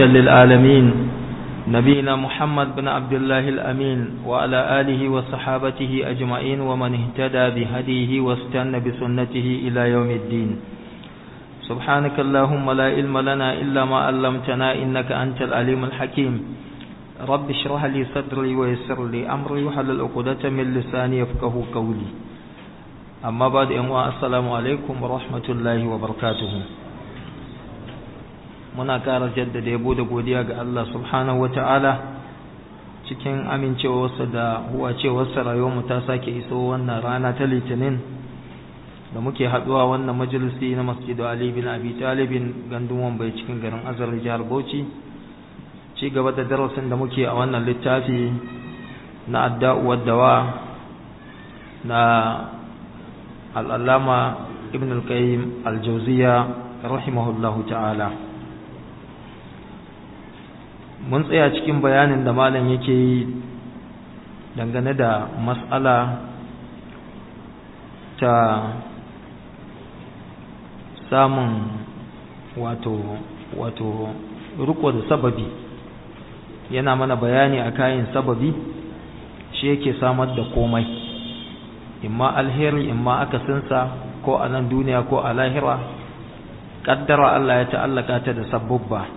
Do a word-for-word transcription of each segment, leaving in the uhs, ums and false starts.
للعالمين نبينا محمد بن عبد الله الأمين وعلى آله وصحابته أجمعين ومن اهتدى بهديه واستنى بسنته إلى يوم الدين. سبحانك اللهم لا علم لنا إلا ما علمتنا إنك أنت العليم الحكيم. رب اشرح لي صدري ويسر لي أمري وحلل عقدة من لساني يفقهوا قولي. أما بعد السلام عليكم ورحمة الله وبركاته. muna ƙara jaddada yabo da godiya ga Allah subhanahu wata'ala cikin amincewarsa da huwacewarsa rayuwarmu ta sake iso wannan rana ta litinin da muke haɗuwa wannan majalisi na masjidu Ali bin Abi Talibin gandun Wambai cikin garin Azar jihar Bauchi, ci gaba da darasin da muke a wannan littafi na adda'u wad-dawa na al-allama Ibn al-Qayyim al-Jawziyya rahimahullahu ta'ala. mun tsaya cikin bayanin da malam yake yi dangane da mas'ala ta samun wato wato riko da sababi. Yana mana bayani a kayan sababi shi yake samar da komai, imma alheri imma akasinsa, ko a nan duniya ko a lahira. Kaddara Allah ya ta'allaka ta da sababba.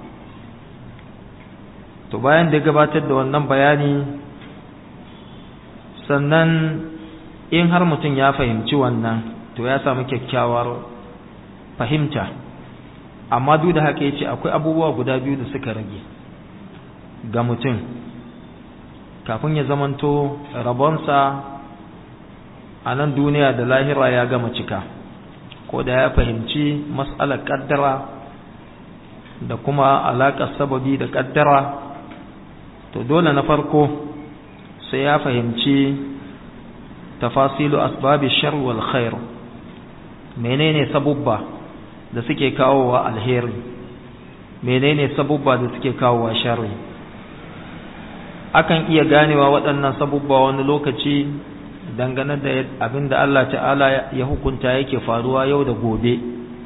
To bayan da gabatar da wannan bayani, sannan in har mutum ya fahimci wannan to ya samu kyakkyawar fahimta, amma duk da haka yace akwai abubuwa guda biyu da suka rage ga mutum kafin ya zamanto rabonsa a nan duniya da lahira ya gama cika, ko da ya fahimci mas'alar kaddara da kuma alaƙar sababi da kaddara. To dole na farko sai ya fahimci tafasilu asbabi shar wal khair, menene sabubba da suke kawowa alheri, menene sabubba da suke kawowa sharri. Akan iya ganewa waɗannan sabubba wani lokaci dangane da abinda Allah ta'ala ya hukunta yake faruwa yau da gobe,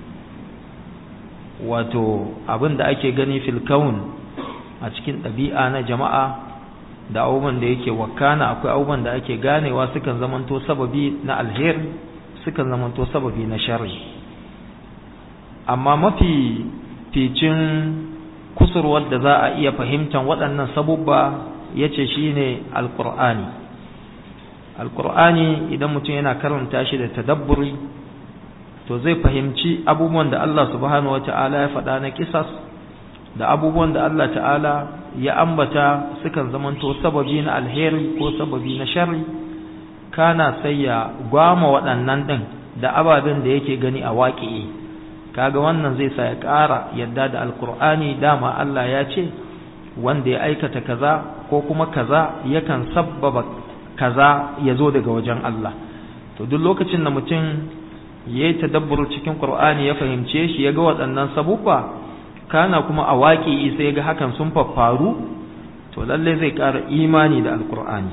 wato abinda ake gani fil kaun a cikin ɗabi'a na jama'a da abubuwan da yake wakana. Akwai abubuwan da ake ganewa sukan zamanto sababi na alheri, sukan zamanto sababi na sharri. Amma mafi ficin kusurwar da za a iya fahimtar waɗannan sabubba yace shine alqur'ani. Alqur'ani idan mutum yana karanta shi da tadabburi to zai fahimci abubuwan da Allah subhanahu wata'ala ya faɗa na kisas da abubuwan da Allah ta'ala ya ambata sukan zamanto sababi na alheri ko sababi na sharri, kana sai ya gwama waɗannan ɗin da ababen da yake gani a waƙi'i. Kaga wannan zai sa ya ƙara yadda da alkur'ani. Dama Allah ya ce wanda ya aikata kaza ko kuma kaza yakan sabbaba kaza ya zo daga wajen Allah. To duk lokacin da mutum ya yi tadabbur cikin Qur'ani ya fahimce shi, ya ga waɗannan sabubba, kana kuma a waƙi sai ga hakan sun faffaru, to lalle zai ƙara imani da alkur'ani.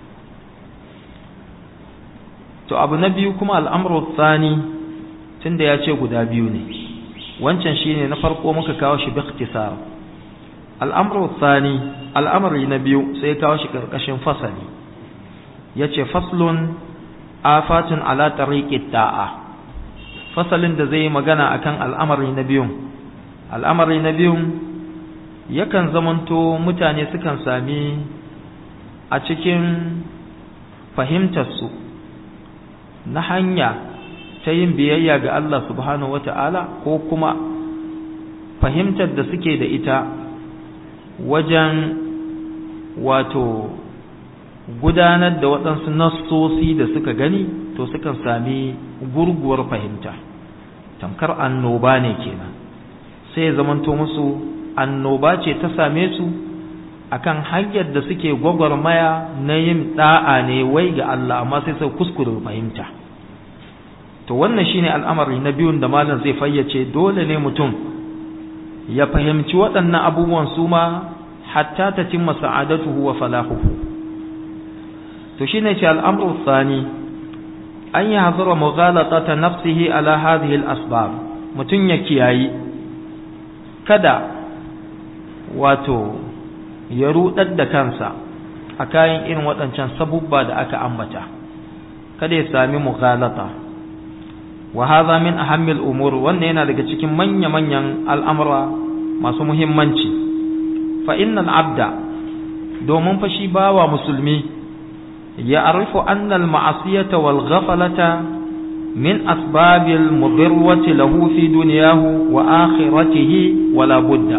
To abu na biyu kuma al'amru tsani, tunda ya ce guda biyu ne, wancan shine na farko muka kawo shi bi ikhtisar. Al'amru tsani, al'amari na biyu sai kawo shi karkashin fasali, yace faslun afatun ala tariqit ta'a. Fasalin da zai magana akan al'amari na biyun. Al'amari na biyun yakan zamanto mutane sukan sami a cikin fahimtarsu na hanya ta yin biyayya ga Allah subhanahu wata'ala, ko kuma fahimtar da suke da ita wajen wato gudanar da waɗansu nassosi da suka gani, to sukan sami gurguwar fahimta, tamkar annoba ne kenan. sai ya zamanto musu annoba ce ta same su akan hanyar da suke gwagwarmaya na yin da'a ne wai ga Allah, amma sai sai kuskure fahimta. To wannan shine al'amari na biyun da malam zai fayyace. Dole ne mutum ya fahimci waɗannan abubuwan su ma hatta ta cimma sa'adatuhu wa falahuhu. To shine ce al'amru tsani an yi hazara mughalatata nafsihi ala hadhihi al-asbab. Mutum ya kiyayi kada wato ya rudar da kansa a kayan irin waɗancan sabubba da aka ambata, kada ya sami mughalata. Wa hadha min ahammil umur, wannan yana daga cikin manya-manyan al'amura masu muhimmanci. Fa innal abda, domin fa shi bawa musulmi, ya arifu annal ma'asiyata wal ghaflata min asbabil mudirwati lahu fi dunyahu wa akhiratihi wala budda.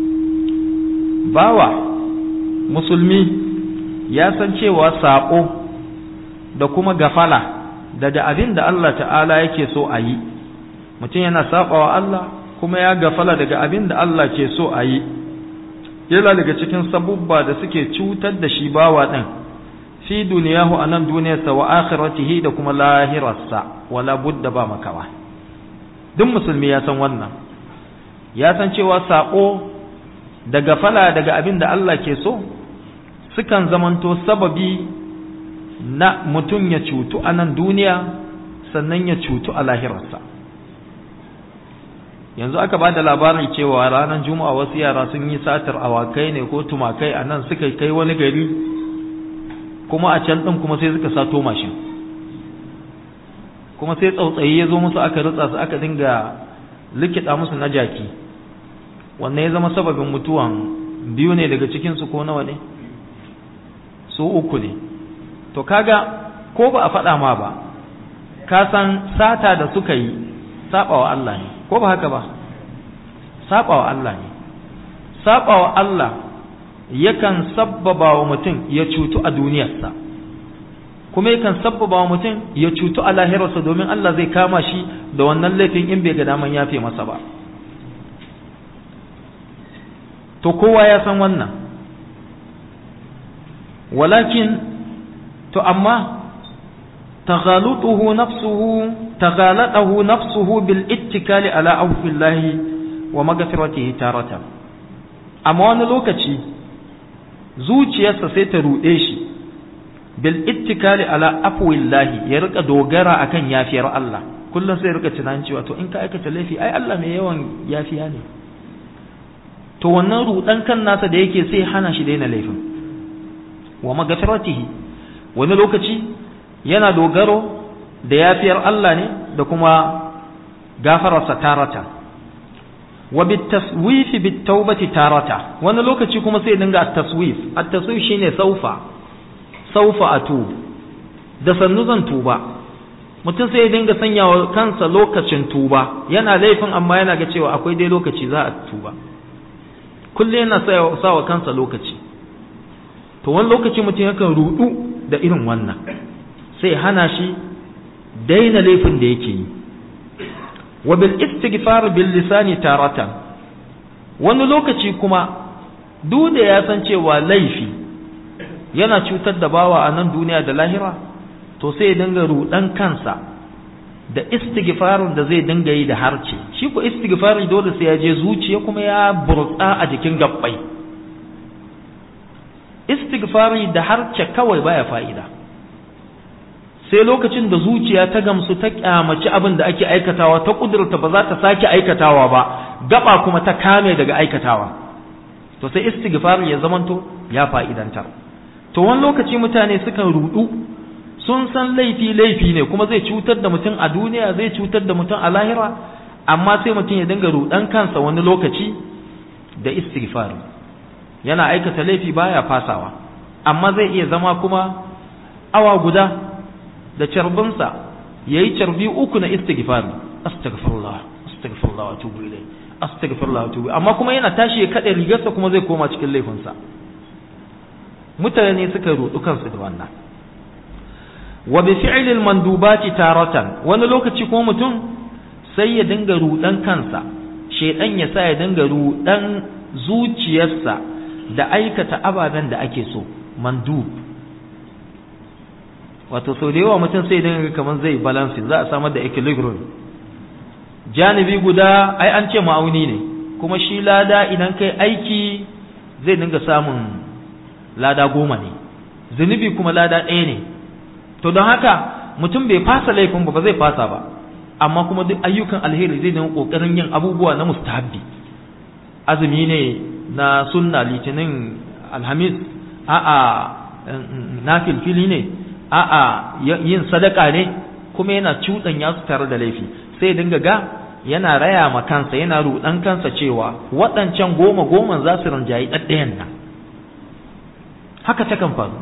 Bawa musulmi ya san cewa saƙo da kuma gafala daga abin da Allah ta'ala yake so a yi, mutum yana saɓawa Allah kuma ya gafala daga abin da Allah ke so a yi, yana daga cikin sabubba da suke cutar da shi bawa ɗin fi duniyahu a nan duniyarsa wa akhiratihi da kuma lahirarsa, wala budda ba makawa. Duk musulmi ya san wannan, ya san cewa saƙo da gafala daga abin da Allah ke so sukan zamanto sababi na mutum ya cutu a nan duniya sannan ya cutu a lahirarsa. Yanzu aka ba da labarin cewa ranar juma'a wasu yara sun yi satar awakai ne ko tumakai a nan suka kai wani gari, kuma a can ɗin kuma sai suka sato mashin, kuma sai tsautsayi ya zo musu aka ritsa su aka dinga likita musu na jaki. Wannan ya zama sababin mutuwan biyu ne daga cikinsu ko nawa ne? Su uku ne. To kaga ko ba a faɗa ma ba, ka san sata da suka yi saɓawa Allah ne, ko ba haka ba? Saɓawa Allah ne. Saɓawa Allah yakan sabbaba wa mutum ya cutu a duniyarsa, kuma yakan sabbaba wa mutum ya cutu a lahirarsa, domin Allah zai kama shi da wannan laifin in bai ga daman yafe masa ba. To kowa ya san wannan. Walakin to amma taghalutuhu nafsuhu taghalatahu nafsuhu bil ittikali ala awfillahi wa maghfiratihi taratan, amma wani lokaci zuciyarsa sai ta rude shi bil ittikali ala afwillahi, ya rika dogara akan yafiyar Allah. Kullum sai ya rika tunanin cewa to in ka aikata laifi ai Allah mai yawan yafiya ne. To wannan rudan kan nasa da yake sai hana shi daina laifin. Wa maghfiratihi, wani lokaci yana dogaro da yafiyar Allah ne da kuma gafararsa tarata. Wa bitaswif bitawbati tarata, wani lokaci kuma sai dinga at-taswif. At-taswif shine saufa saufa atub, da sannu zan tuba. Mutum sai ya dinga sanya wa kansa lokacin tuba, yana laifin amma yana ga cewa akwai dai lokaci za a tuba. Kullum yana sa wa kansa lokaci. To wani lokaci mutum yakan rudu da irin wannan, sai hana shi daina laifin da yake yi. Wa bil istighfar bil lisani taratan, wani lokaci kuma duk da ya san cewa laifi yana cutar da bawa a nan duniya da lahira, to sai ya dinga rudan kansa da istighfarin da zai dinga yi da harce. Shi ko istighfari dole sai ya je zuciya kuma ya burtsa a jikin gabbai. Istighfari da harce kawai baya fa'ida, sai lokacin da zuciya ta gamsu ta kyamaci abin da ake aikatawa, ta kudurta ba za ta sake aikatawa ba, gaba kuma ta kame daga aikatawa, to sai istighfari ya zamanto ya fa'idantar. To wani lokaci mutane sukan rudu, sun san laifi laifi ne kuma zai cutar da mutum a duniya, zai cutar da mutum a lahira, amma sai mutum ya dinga rudan kansa wani lokaci da istighfari. Yana aikata laifi baya fasawa, amma zai iya zama kuma awa guda da carbinsa yayi carbi uku na istighfari, astaghfirullah astaghfirullah wa atubu ilayh astaghfirullah wa atubu, amma kuma yana tashi ya kade rigarsa kuma zai koma cikin laifinsa. Mutane suka rudu kansu da wannan. Wa bi fi'lil mandubati taratan, wani lokaci kuma mutum sai ya dinga rudan kansa, shedan ya sa ya dinga rudan zuciyarsa da aikata ababen da ake so, mandub. Wato sau da yawa mutum sai dinga kamar zai balance, za a samar da equilibrium. Janibi guda ai an ce ma'auni ne, kuma shi lada idan kai aiki zai dinga samun lada goma ne, zunubi kuma lada ɗaya ne. To don haka mutum bai fasa laifin ba, ba zai fasa ba, amma kuma duk ayyukan alheri zai dinga kokarin yin abubuwa na mustahabbi. Azumi ne na sunna litinin alhamis a'a nafilfili ne a'a yin sadaka ne kuma yana cuɗanya su tare da laifi sai dinga ga yana raya ma kansa yana rudan kansa cewa waɗancan goma goma za su rinjayi ɗaɗɗayan nan haka ta kan faru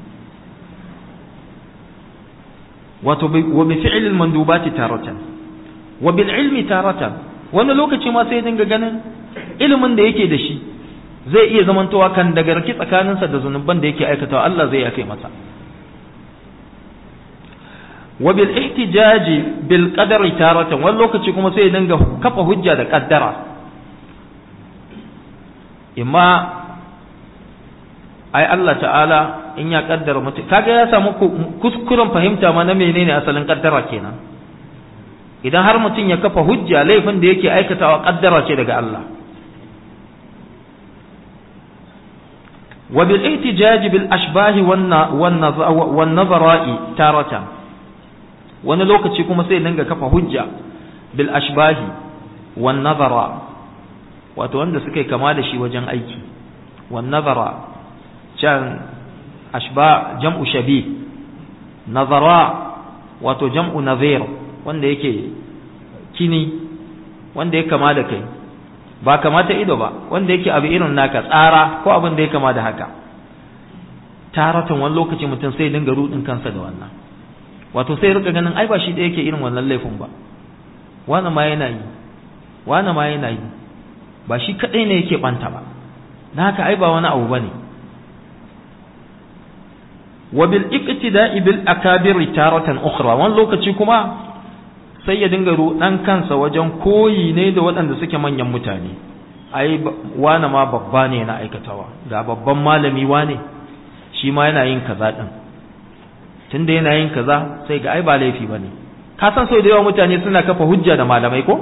wato wa bi fi'lil mandubati taratan wa bil ilmi taratan wani lokaci ma sai dinga ganin ilimin da yake da shi zai iya zamantowa kan dagarki tsakaninsa da zunuban da yake aikatawa Allah zai yafe masa wa bil ihtijaji bil qadari taratan wani lokaci kuma sai dinga kafa hujja da kaddara imma ai Allah ta'ala in ya kaddara mutum kaga ya samu kuskuren fahimta ma na menene asalin kaddara kenan idan har mutum ya kafa hujja laifin da yake aikatawa kaddara ce daga Allah wa bil ihtijaj bil ashbah wan nazara'i taratan wani lokaci kuma sai dinga kafa hujja bil ashbah wan nazara wato wanda suka kama da shi wajen aiki wan nazara can ashba jam'u shabi nazara wato jam'u nazir wanda yake kini wanda ya kama da kai ba kama ta ido ba wanda yake abu irin naka tsara ko abin da ya kama da haka taratan wani lokaci mutum sai dinga rudin kansa da wannan wato sai rika ganin ai ba shi da yake irin wannan laifin ba wani ma yana yi wani ma yana yi ba shi kadai ne yake banta ba na haka ai ba wani abu bane wa bil iqtida'i bil akabir taratan ukhra wani lokaci kuma sai ya dinga rudan kansa wajen koyi ne da waɗanda suke manyan mutane ai wani ma babba ne na aikatawa ga babban malami wane shi ma yana yin kaza din tunda yana yin kaza sai ga ai ba laifi bane ka san sau da yawa mutane suna kafa hujja da malamai ko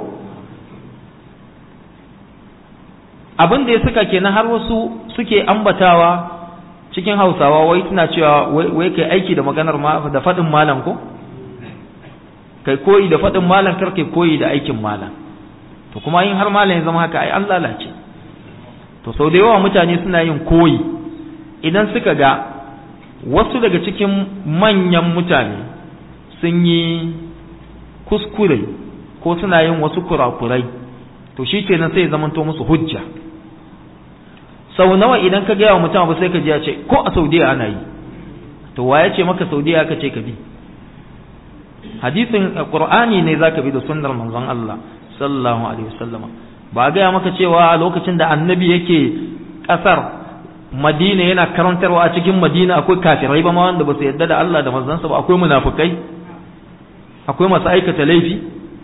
abin da ya saka kenan har wasu suke ambatawa cikin Hausawa wai suna cewa wai kai aiki da maganar ma da fadin malam ko kai koyi da fadin malam kar kai koyi da aikin malam to kuma yin har malam ya zama haka ai an lalace to sau da yawa mutane suna yin koyi idan suka ga wasu daga cikin manyan mutane sun yi kuskure ko suna yin wasu kurakurai to shi kenan sai ya zamanto musu hujja sau nawa idan ka gaya wa mutum abu sai ka ji ya ce ko a Saudiya ana yi to wa ya ce maka Saudiya ka ce ka bi hadisin Qur'ani ne zaka bi da sunnar manzon Allah sallallahu alaihi wasallam ba gaya maka cewa a lokacin da annabi yake kasar Madina yana karantarwa a cikin Madina akwai kafirai ba ma wanda ba su yarda da Allah da manzansa ba akwai munafikai akwai masu aikata laifi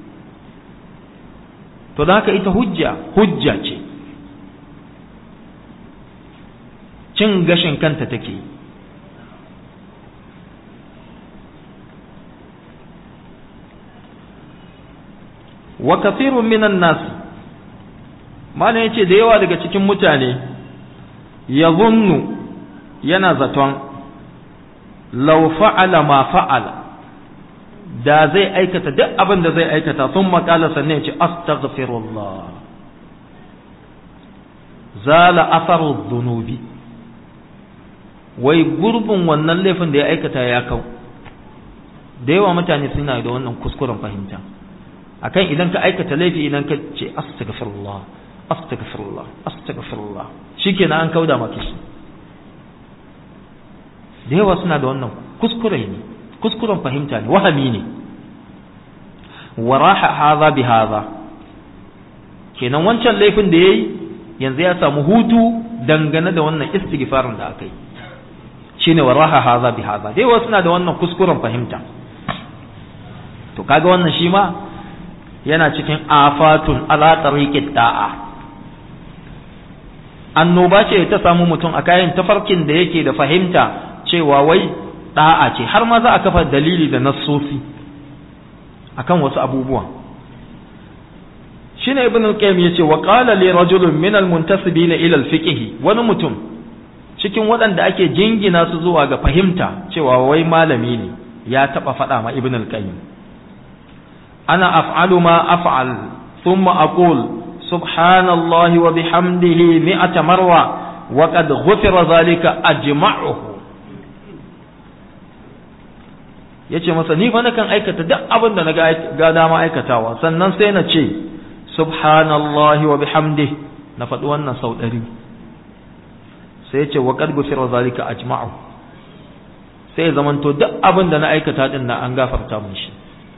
to da haka ita hujja hujja ce cin gashin kanta take wa kathirun minan nas mana yace da yawa daga cikin mutane yadhunnu yana zaton law fa'ala ma fa'ala da zai aikata duk abin da zai aikata sun makala sannan ya ce astaghfirullah zala atharu dhunubi wai gurbin wannan laifin da ya aikata ya kau da yawa mutane suna da wannan kuskuren fahimta akan idan ka aikata laifi idan ka ce astaghfirullah astaghfirullah astaghfirullah shikenan an kauda maka shi da yawa suna da wannan kuskure ne kuskuren fahimta ne wahami ne waraha hadha bi hadha kenan wancan laifin da yayi yanzu ya samu hutu dangane da wannan istighfarin da aka yi shine waraha hadha bi hadha dai wasu na da wannan kuskuren fahimta to kaga wannan shi ma yana cikin afatun ala tariqit da'a annoba ce ta samu mutum a kayan tafarkin da yake da fahimta cewa wai da'a ce har ma za a kafa dalili da nassosi akan wasu abubuwan shine ibn al-qayyim yace wa qala li rajulin min al-muntasibina ila al-fiqh wani mutum cikin waɗanda ake jingina su zuwa ga fahimta cewa wai malami ne ya taba faɗa ma ibn al-qayyim ana af'alu ma af'al thumma aqul subhanallahi wa bihamdihi mi'ata marwa wa qad ghufira zalika ajma'uhu. yace masa ni fa nakan aikata duk abin da naga ga dama aikatawa, sannan sai na ce subhanallahi wa bihamdihi, na faɗi wannan sau ɗari. sai yace wa qad ghufira zalika ajma'uhu, sai zamanto duk abin da na aikata din na an gafarta mun shi.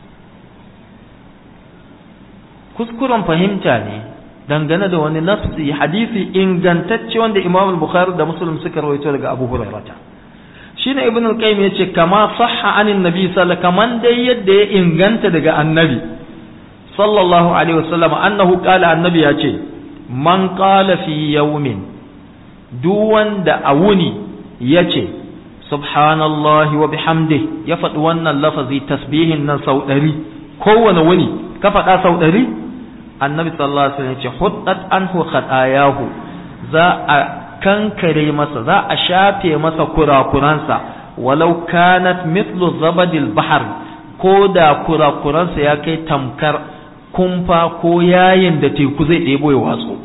kuskuren fahimta ne dangane da wani nafsi hadisi ingantacce wanda Imam al-Bukhari da Muslim suka rawaito daga Abu Hurairah. Shine Ibn al-Qayyim yace kama sahha anin nabi sallallahu kaman dai yadda ya inganta daga annabi sallallahu alaihi wasallam annahu qala, annabi yace man qala fi yawmin, duk wanda a wuni yace subhanallahi wa bihamdihi, ya faɗi wannan lafazi tasbihin nan sau ɗari kowane wuni ka faɗa sau ɗari, annabi sallallahu alaihi wasallam ya ce huddat anhu khatayahu, za a kankare masa, za a shafe masa kurakuransa, walau kanat mithlu zabadil bahr, ko da kurakuransa ya kai tamkar kumfa ko yayin da teku zai ɗebo ya watsu.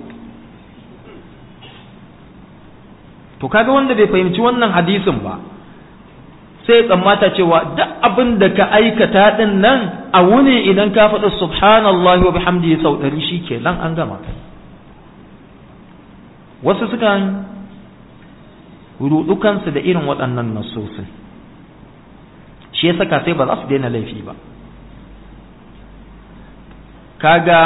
to kaga wanda bai fahimci wannan hadisin ba sai tsammata cewa duk abin da ka aikata din nan a wuni idan ka faɗi subhanallahi wa bihamdihi sau ɗari shikenan an gama. Wasu sukan rudu kansu da irin waɗannan nasosin, shi ya saka sai ba za su daina laifi ba. Kaga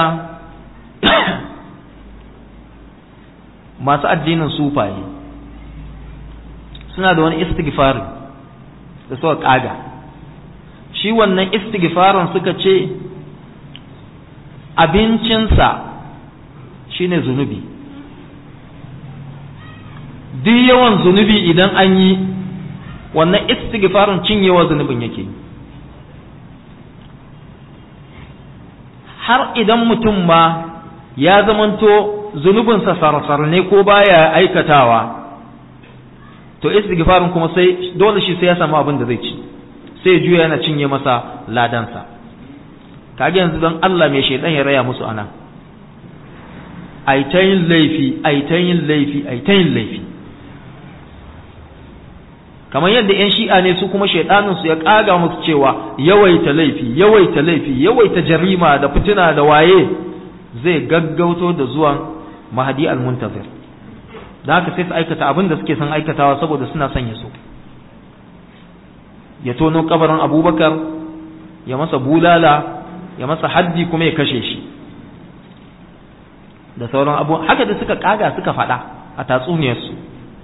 masu addinin sufaye suna da wani istighfari da suka kaga, shi wannan istighfarin suka ce abincinsa shine zunubi. Duk yawan zunubi idan an yi wannan istighfarin cinyewa zunubin yake. Har idan mutum ma ya zamanto zunubinsa sarsar ne ko baya aikatawa, to istighfarin kuma sai dole shi sai ya samu abin da zai ci, sai juya yana cinye masa ladansa. Kage yanzu don Allah mai shaidan ya raya musu ana, ai ta yin laifi ai ta yin laifi ai ta yin laifi, kamar yadda yan shi'a ne su kuma shaidanin su ya kaga musu cewa yawaita laifi yawaita laifi yawaita jarima da fitina da waye zai gaggauto da zuwan mahdi al-muntazir. da haka sai su aikata abin da suke son aikatawa saboda suna son ya so, ya tono kabarin Abubakar, ya masa bulala, ya masa haddi kuma ya kashe shi da sauran abu haka da suka kaga suka faɗa a tatsuniyarsu.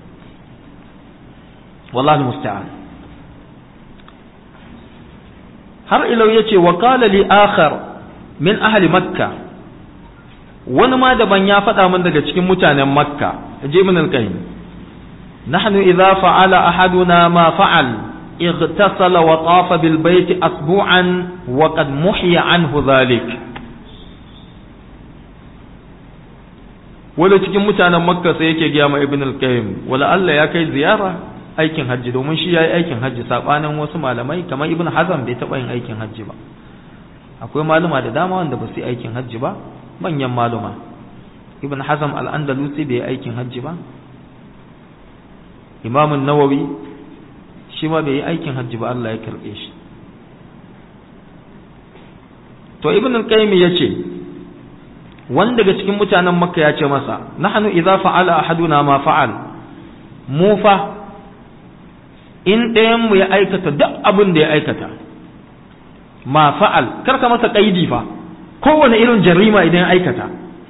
wallahi musta'an. har ilau yace wa qala li akhar min ahli makka, wani ma daban ya faɗa min daga cikin mutanen makka, je min al-qayyim, nahnu idza fa'ala ahaduna ma fa'al اغتسل وطاف بالبيت أسبوعا وقد محي عنه ذلك. wala cikin mutanen makka sai yake gaya ma ibn al-qayyim, wala Allah ya kai ziyara aikin hajji, domin shi yayi aikin hajji sabanin wasu malamai kamar ibn hazm bai taba yin aikin hajji ba. akwai maluma da dama wanda ba su yi aikin hajji ba, manyan maluma. ibn hazm al-andalusi bai yi aikin hajji ba, imam an-nawawi shi ma bai yi aikin hajji ba, Allah ya karbe shi. to ibn al-qayyim yace wanda daga cikin mutanen makka ya ce masa, nahnu idza fa'ala ahaduna ma fa'al, mu fa in ɗayan mu ya aikata duk abin da ya aikata, ma fa'al karka masa kaidi fa, kowane irin jarima idan ya aikata,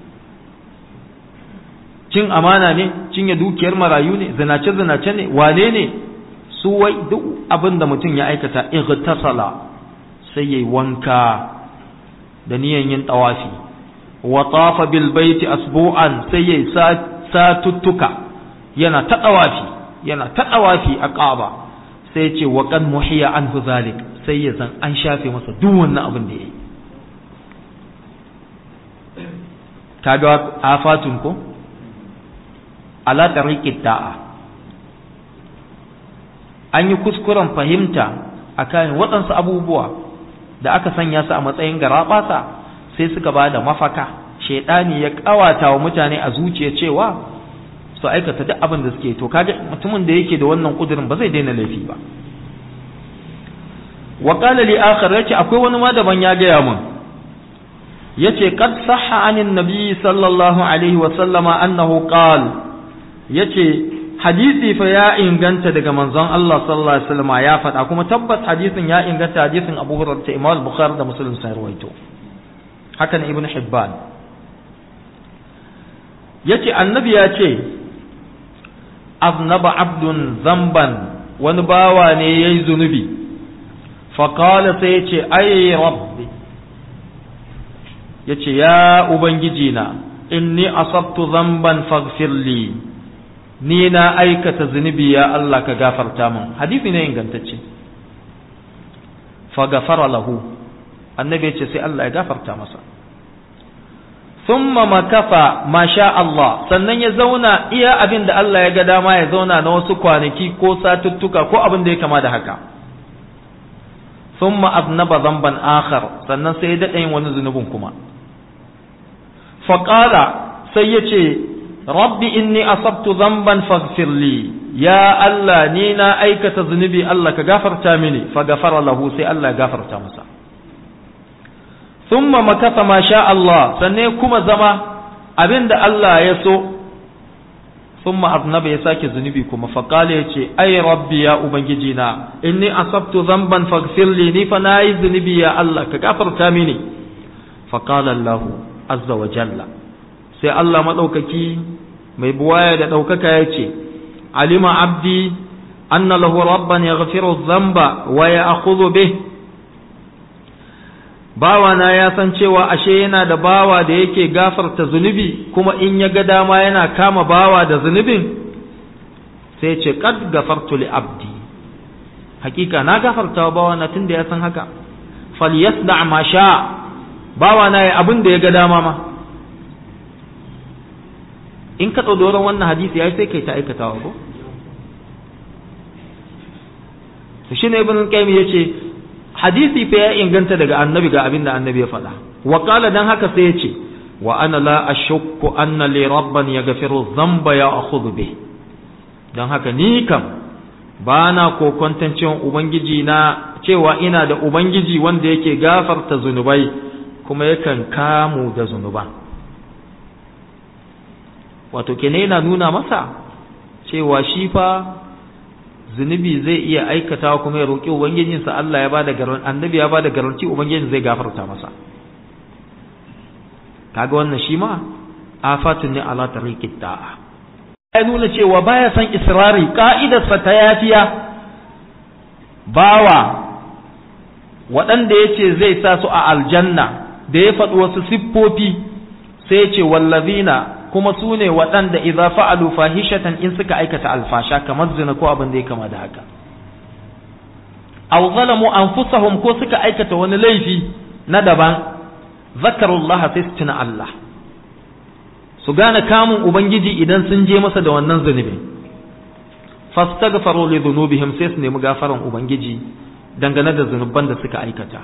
cin amana ne, cinye dukiyar marayu ne, zinace zinace ne, wane ne, su wai duk abin da mutum ya aikata, ightasala sai yayi wanka da niyan yin tawafi, wa tafa bil baiti asbu'an sai yayi satuttuka yana ta tawafi yana ta tawafi a Kaaba, sai ya ce wa qad muhiya anhu zalik, sai ya san an shafe masa duk wannan abin da yayi. kaga afatun ko ala tariqit ta'a, an yi kuskuren fahimta akan waɗansu abubuwa da aka sanya su a matsayin garaɓasa, sai suka ba da mafaka shedani ya kawata wa mutane a zuciya cewa su aikata duk abin da suke, to kaga mutumin da yake da wannan kudirin ba zai daina laifi ba. wa qala li akhar, yace akwai wani ma daban ya gaya mun, yace qad sahha anin nabi sallallahu alaihi wa sallama annahu qala, yace hadisi fa ya inganta daga manzon Allah sallallahu alaihi wasallam ya faɗa, kuma tabbas hadisin ya inganta, hadisin Abu Hurairah ta Imam Bukhari da Muslim sai rawaito, hakan Ibn Hibban. yace annabi ya ce aznaba abdun zamban, wani bawa ne yayi zunubi, fa qala sai yace ay rabbi, yace ya ubangiji na, inni asabtu zamban faghfir li, ni na aikata zunubi ya Allah ka gafarta min. hadisi ne ingantacce. fa gafara lahu, annabi ya ce sai Allah ya gafarta masa. thumma makafa ma sha Allah, sannan ya zauna iya abin da Allah ya ga dama ya zauna na wasu kwanaki ko satuttuka ko abin da ya kama da haka. thumma aznaba dhanban akhar, sannan sai ya dada yin wani zunubin kuma. fa qala, sai ya ce rabbi inni asabtu dhanban faghfir li, ya Allah ni na aikata zunubi Allah ka gafarta mini. fa gafara lahu, sai Allah ya gafarta masa. thumma makatha ma sha Allah, sannan kuma zama abinda Allah ya so. thumma aznaba, ya sake zunubi kuma. fa qala, yace ay rabbi ya ubangiji na, inni asabtu dhanban faghfir li, ni fa nayi zunubi ya Allah ka gafarta mini. fa qala Allah azza wa jalla, sai Allah maɗaukaki mai buwaya da ɗaukaka ya ce alima abdi anna lahu rabban yaghfiru dhanba wa ya'khudhu bih, bawa na ya san cewa ashe yana da bawa da yake gafarta zunubi, kuma in ya ga dama yana kama bawa da zunubin. sai ce qad gafartu li abdi, hakika na gafarta wa bawa na tunda ya san haka. falyasda ma sha, bawa na ya abin da ya ga dama ma. in ka tsodoron wannan hadisi yayi sai kai ta aikatawa ko. to shine ibn qayyim yace hadisi fa ya inganta daga annabi ga abin da annabi ya faɗa. wa qala, dan haka sai yace wa ana la ashukku anna li rabban yaghfiru dhanba ya'khudhu bih, dan haka ni kam bana kokonton cewa ubangiji na, cewa ina da ubangiji wanda yake gafarta zunubai kuma yakan kamu da zunuban. wato kenan yana nuna masa cewa shi fa zunubi zai iya aikatawa kuma ya roƙi ubangijinsa. Allah ya bada garanti, annabi ya bada garanti ubangijin zai gafarta masa. kaga wannan shi ma afatun ne ala tariqit da'a. ya nuna cewa baya san israri, ka'idarsa ta yafiya bawa waɗanda yace zai sa su a aljanna, da ya faɗi wasu siffofi sai ya ce wallazina, kuma su ne waɗanda idza fa'alu fahishatan, in suka aikata alfasha kamar zina ko abin da ya kama da haka, aw zalamu anfusahum, ko suka aikata wani laifi na daban, zakarullaha, sai su tuna Allah, su gane kamun ubangiji idan sun je masa da wannan zunubi. fastaghfaru li dhunubihim, sai su nemi gafaran ubangiji dangane da zunuban da suka aikata.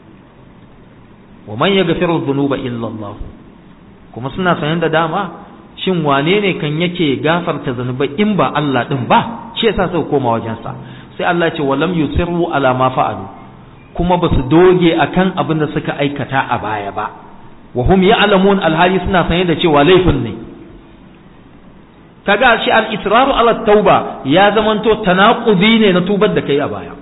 wa man yaghfiru dhunuba illa Allah, kuma suna sanin da dama shin wane ne kan yake gafarta zanubai in ba Allah din ba, shi yasa sai koma wajensa. sai Allah ya ce walam yusirru ala ma fa'alu, kuma basu doge akan abin da suka aikata a baya ba. wa hum ya'lamun, alhali suna sanin da cewa laifin ne. kaga shi al-israru ala tauba ya zamanto tanaqudi ne na tubar da kai a baya.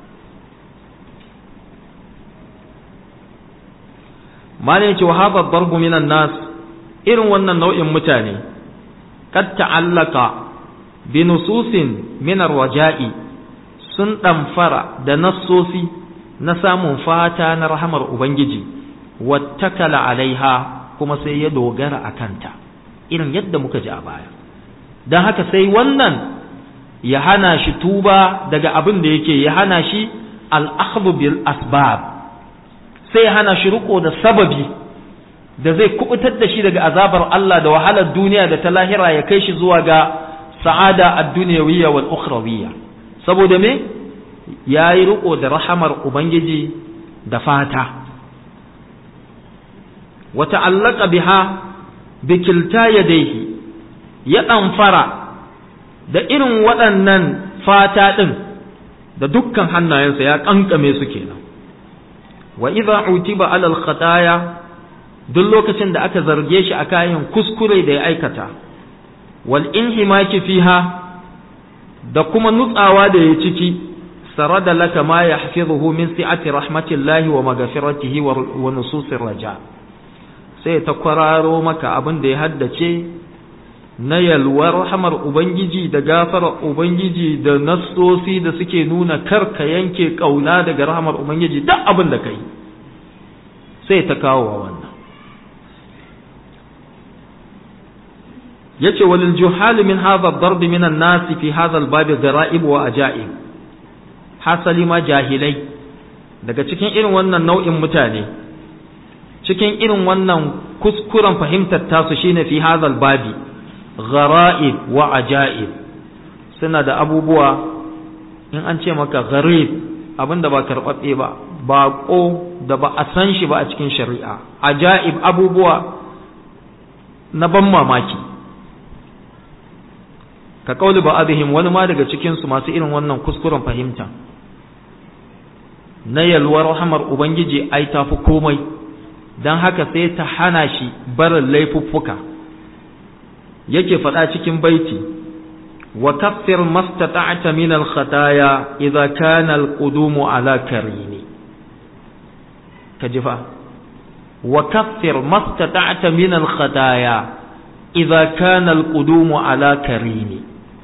malai ce wa hadha darbu minan nas, irin wannan nau'in mutane kad ta'allaka bi nususin min ar-raja'i, sun damfara da nassosi na samun fata na rahamar ubangiji, wattakala alaiha, kuma sai ya dogara akanta, irin yadda muka ji a baya. dan haka sai wannan ya hana shi tuba daga abin da yake, ya hana shi al-akhdhu bil asbab, sai ya hana shi riko da sababi da zai kubutar da shi daga azabar Allah da wahalar duniya da ta lahira, ya kai shi zuwa ga sa'ada ad-dunyawiyya wal ukhrawiyya. saboda me? yayi riko da rahamar ubangiji da fata. wa ta'allaqa biha bi kilta yadayhi ya ɗamfara da irin waɗannan fata ɗin da dukkan hannayensa ya ƙanƙame su kenan. Wa idza utiba alal khataya, duk lokacin da aka zarge shi a kayan kuskure da ya aikata, wal inhimaki fiha, da kuma nutsawa da ya ciki, sarada laka ma yahfizuhu min si'ati rahmatillahi wa maghfiratihi wa nususir raja, sai ta kwararo maka abin da ya haddace na yalwar rahamar Ubangiji da gafarar Ubangiji da nassosi da suke nuna karka yanke kauna daga rahamar Ubangiji duk abin da kai sai ta kawo wa wannan. yace walil juhal min hadha ad-darb min an-nas fi hadha al-bab gara'ib wa ajaib, hasali ma jahilai daga cikin irin wannan nau'in mutane, cikin irin wannan kuskuren fahimtar tasu shine fi hadha al-babi ghara'ib wa ajaib, suna da abubuwa in an ce maka gharib abinda ba karɓaɓɓe ba, baƙo da ba a san shi ba a cikin shari'a, ajaib abubuwa na ban mamaki. Ka kauli ba abihim, wani ma daga cikinsu masu irin wannan kuskuren fahimta na yalwar rahamar Ubangiji ai tafi komai, don haka sai ta hana shi barin laifuffuka. Yake faɗa cikin baiti, wa kaffir mastata'ta min al-khataya idza kana al-qudumu ala karini. Kaji fa, wa kaffir mastata'ta min al-khataya idza kana al-qudumu ala karini.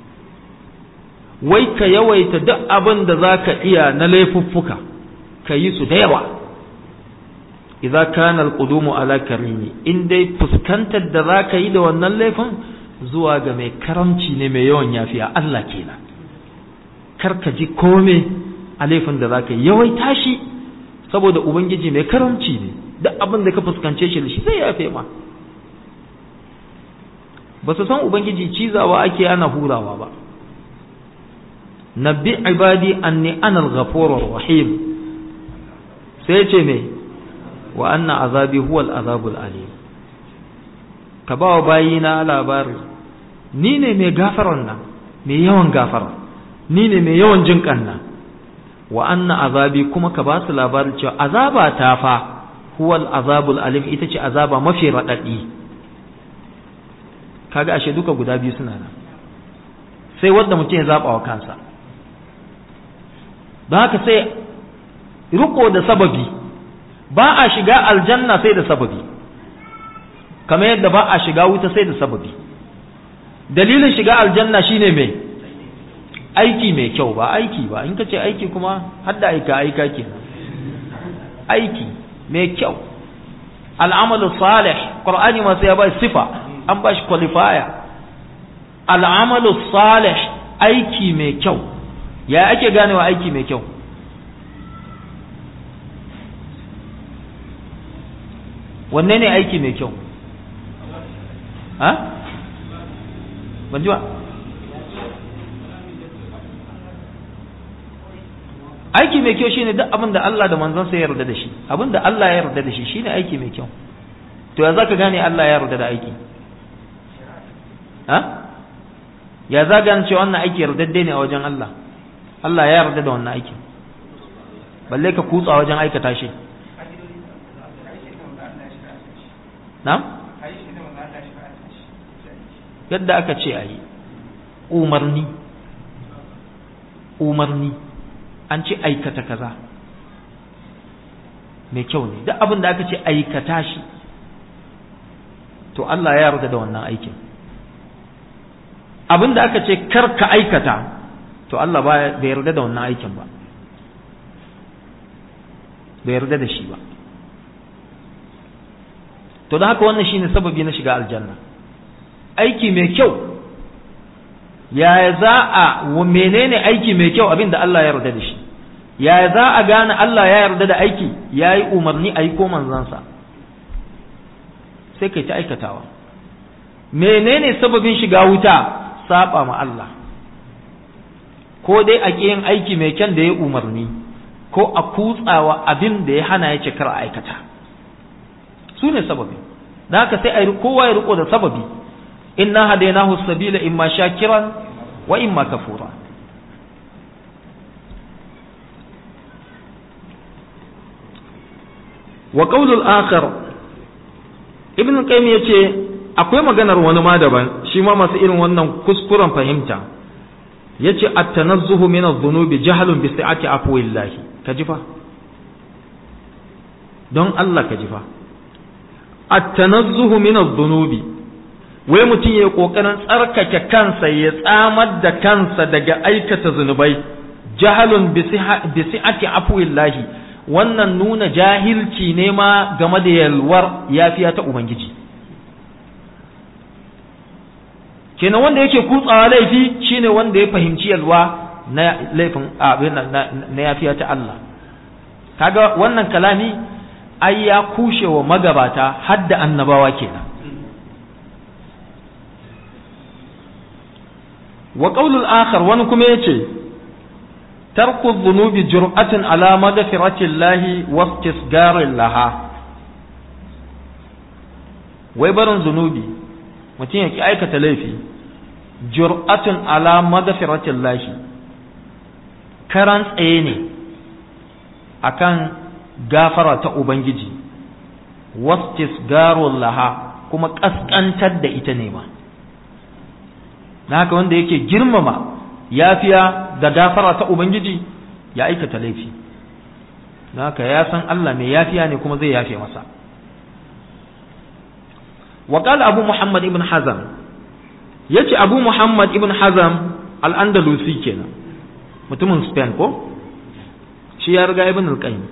Wai ka yawaita duk abin da zaka iya na laifuffuka, ka yi su da yawa. Idza kana al-qudumu ala karini, in dai fuskantar da zaka yi da wannan laifin zuwa ga mai karamci ne, mai yawan yafiya, Allah kenan. Kar ka ji kome a laifin da zaka yi, yawaita shi, saboda Ubangiji mai karamci ne, duk abin da ka fuskance shi da shi zai yafe ma. Ba su san Ubangiji cizawa ake ana hurawa ba. Nabbi ibadi anni ana al-ghafurur rahim, sai ce me, wa anna azabi huwa al-azabul alim. Ka ba wa bayina labari, ni ne mai gafaran nan, mai yawan gafara, ni ne mai yawan jinkan nan. Wa anna azabi, kuma ka ba su labarin cewa azaba ta fa huwa al-azabul alim, ita ce azaba mafi radadi. Kaga ashe duka guda biyu suna nan, sai wanda mutum ya zaba wa kansa. Don haka sai riko da sababi, ba a shiga aljanna sai da sababi, kamar yadda ba a shiga wuta sai da sababi. Dalilin shiga aljanna shine mai aiki mai kyau, ba aiki ba. In ka ce aiki kuma hadda aika aika kenan, aiki mai kyau, al'amalu salih. Qur'ani ma sai ya ba sifa, an ba shi qualifier, al'amalu salih, aiki mai kyau. Ya ake ganewa aiki mai kyau? Wanne ne aiki mai kyau? Ha? Ban ji ba? Aiki mai kyau shine duk abin da Allah da manzansa ya yarda da shi, abin da Allah ya yarda da shi shine aiki mai kyau. To ya zaka gane Allah ya yarda da aiki? Ha? Ya za gane cewa wannan aiki yardadde ne a wajen Allah? Allah ya yarda da wannan aikin, balle ka kutsa wajen aikata shi. Na? Yadda aka ce a yi umarni, umarni an ce aikata kaza mai kyau ne, duk abin da aka ce aikata shi to Allah ya yarda da wannan aikin. Abin da aka ce kar ka aikata to Allah bai yarda da wannan aikin ba, bai yarda da shi ba. To da haka wannan shine sababi na shiga aljanna, aiki mai kyau. Yaya za a menene aiki mai kyau? Abin da Allah ya yarda da shi. Yaya za a gane Allah ya yarda da aiki? Yayi umarni a yi ko manzansa, sai kai ta aikatawa. Menene sababin shiga wuta? Saba ma Allah, ko dai a yin aiki mai kyan da ya umarni, ko a kutsawa abin da ya hana ya ce kar a aikata. su ne sababi da haka sai a kowa ya riko da sababi inna hadainahu sabila imma shakiran wa imma kafura wa qawlul akhar ibn qayyim yace akwai maganar wani ma daban shi ma masu irin wannan kuskuren fahimta yace at-tanazzuhu min adh-dhunubi jahlun bi sa'ati afwillahi kaji fa don Allah kaji fa at-tanazzuhu min adh-dhunubi wai mutum ya kokarin tsarkake kansa ya tsamar da kansa daga aikata zunubai jahlun bi sa'ati afwillahi wannan nuna jahilci ne ma game da yalwar yafiya ta ubangiji kenan wanda yake kutsawa laifi shine wanda ya fahimci yalwa na laifin abin na yafiya ta Allah kaga wannan kalami ai ya kushe wa magabata hadda annabawa kenan wa qaulul akhar wani kuma yace tarku dhunubi jur'atan ala maghfirati llahi wa istisgarin laha wai barin zunubi mutum yake aikata laifi jur'atun ala maghfirati llahi karan tsaye ne akan gafara ta ubangiji wa istisgarun laha kuma kaskantar da ita ne ma haka wanda yake girmama yafiya da gafara ta ubangiji ya aikata laifi haka ya san Allah mai yafiya ne kuma zai yafe masa wa qala abu muhammad ibn hazm yace abu muhammad ibn hazm al-andalusi kenan mutumin spain ko shi ya riga ibn al-qayyim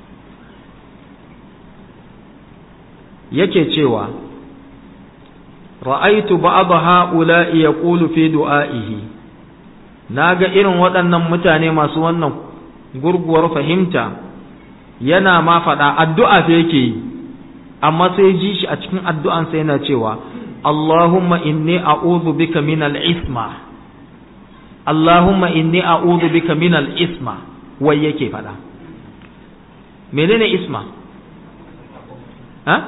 yake cewa ra'aitu ba'd ha'ula'i yaqulu fi du'a'ihi naga irin waɗannan mutane masu wannan gurguwar fahimta yana ma faɗa addu'a fa yake yi amma sai ji shi a cikin addu'an sai yana cewa Allahumma inni a'udhu bika min al-isma Allahumma inni a'udhu bika min al-isma wai yake faɗa menene isma ha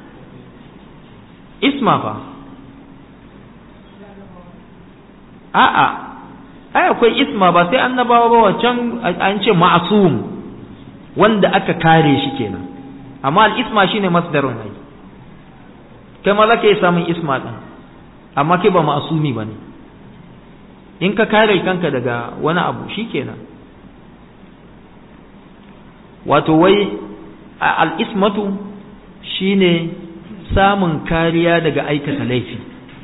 isma fa a'a ai akwai isma ba sai annabawa ba wancan an ce ma'sum wanda aka kare shi kenan amma al-isma shine masdarun ai kai ma zaka yi samun isma din amma kai ba ma'sumi bane in ka kare kanka daga wani abu shikenan wato wai al-ismatu shine samun kariya daga aikata laifi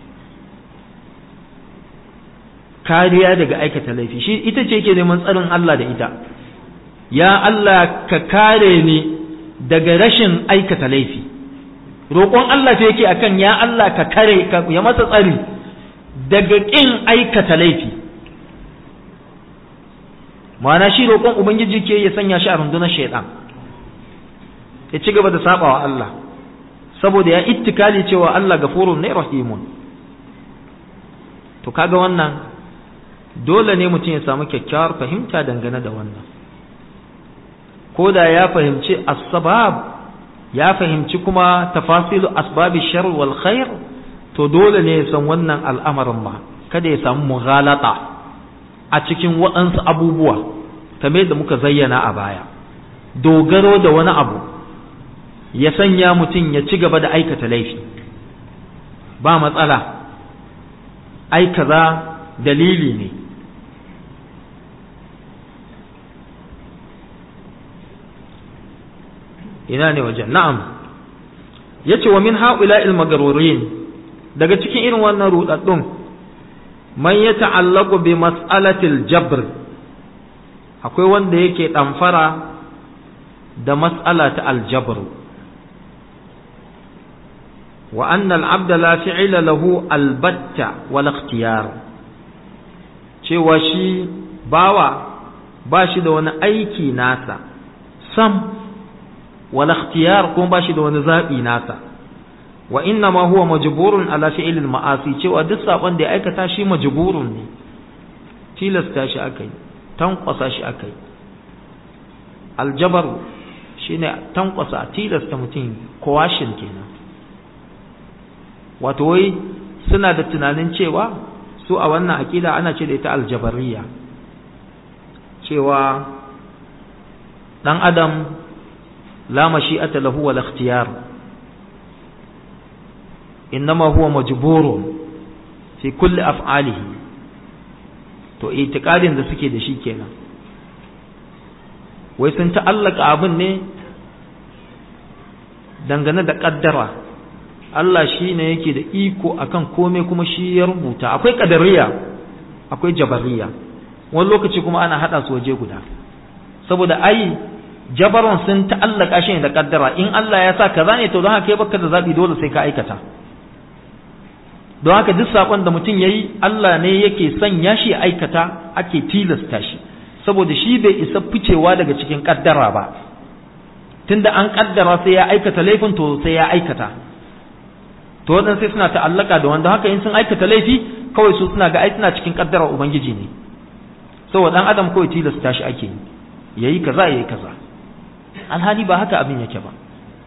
kariya daga aikata laifi shi ita ce ke neman tsarin Allah da ita ya Allah ka kare ni daga rashin aikata laifi roƙon Allah ta yake akan ya Allah ka kare ka ya masa tsari daga ƙin aikata laifi ma'ana shi roƙon ubangiji ke ya sanya shi a rundunar shaitan ya ci gaba da sabawa Allah saboda ya ittikali cewa Allah gafurun ne rahimun to kaga wannan dole ne mutum ya samu kyakkyawar fahimta dangane da wannan ko da ya fahimci asbab ya fahimci kuma tafasilu asbabi shar wal khair to dole ne ya san wannan al'amarin ma kada ya samu mughalata a cikin waɗansu abubuwa kamar da muka zayyana a baya dogaro da wani abu ya sanya mutum ya ci gaba da aikata laifi ba matsala ai kaza dalili ne ina ne wajen na'am yace wa min ha'ula'il magarurin daga cikin irin wannan rudaddun man yata'allaqu bi mas'alatil jabr akwai wanda yake damfara da mas'ala ta aljabr wa anna al-'abda la fi'ila lahu albatta wal ikhtiyar cewa shi bawa ba shi da wani aiki nasa sam wala ikhtiyar kuma ba shi da wani zabi nasa wa inna ma huwa majburun ala fi'l al-ma'asi cewa duk sabon da ya aikata shi majburun ne tilasta shi akai tankwasa shi akai aljabar shine tankwasa tilasta mutum coercion kenan. Wato wai suna da tunanin cewa su a wannan akida ana ce da ita aljabariya, cewa dan adam la mashi'ata lahu wal ikhtiyar, innama huwa majburun fi kulli af'alihi. To itiqadin da suke da shi kenan, wai sun ta'allaka abin ne dangane da kaddara. Allah shi ne yake da iko akan komai kuma shi ya rubuta. Akwai kadariya, akwai jabariya, wani lokaci kuma ana hada su waje guda, saboda ai jabaron sun ta'allaka shi ne da kaddara. In Allah ya sa kaza ne to don haka kai baka da zabi, dole sai ka aikata. Don haka duk sakon da mutum yayi Allah ne yake sanya shi aikata, ake tilasta shi, saboda shi bai isa ficewa daga cikin kaddara ba. Tunda an kaddara sai ya aikata laifin, to sai ya aikata. To wadan sai suna ta'allaka da wanda haka in sun aikata laifi kawai su suna ga ai suna cikin kaddarar ubangiji ne, saboda dan adam kawai tilasta shi ake yi yayi kaza yayi kaza. Alhali ba haka abin yake ba.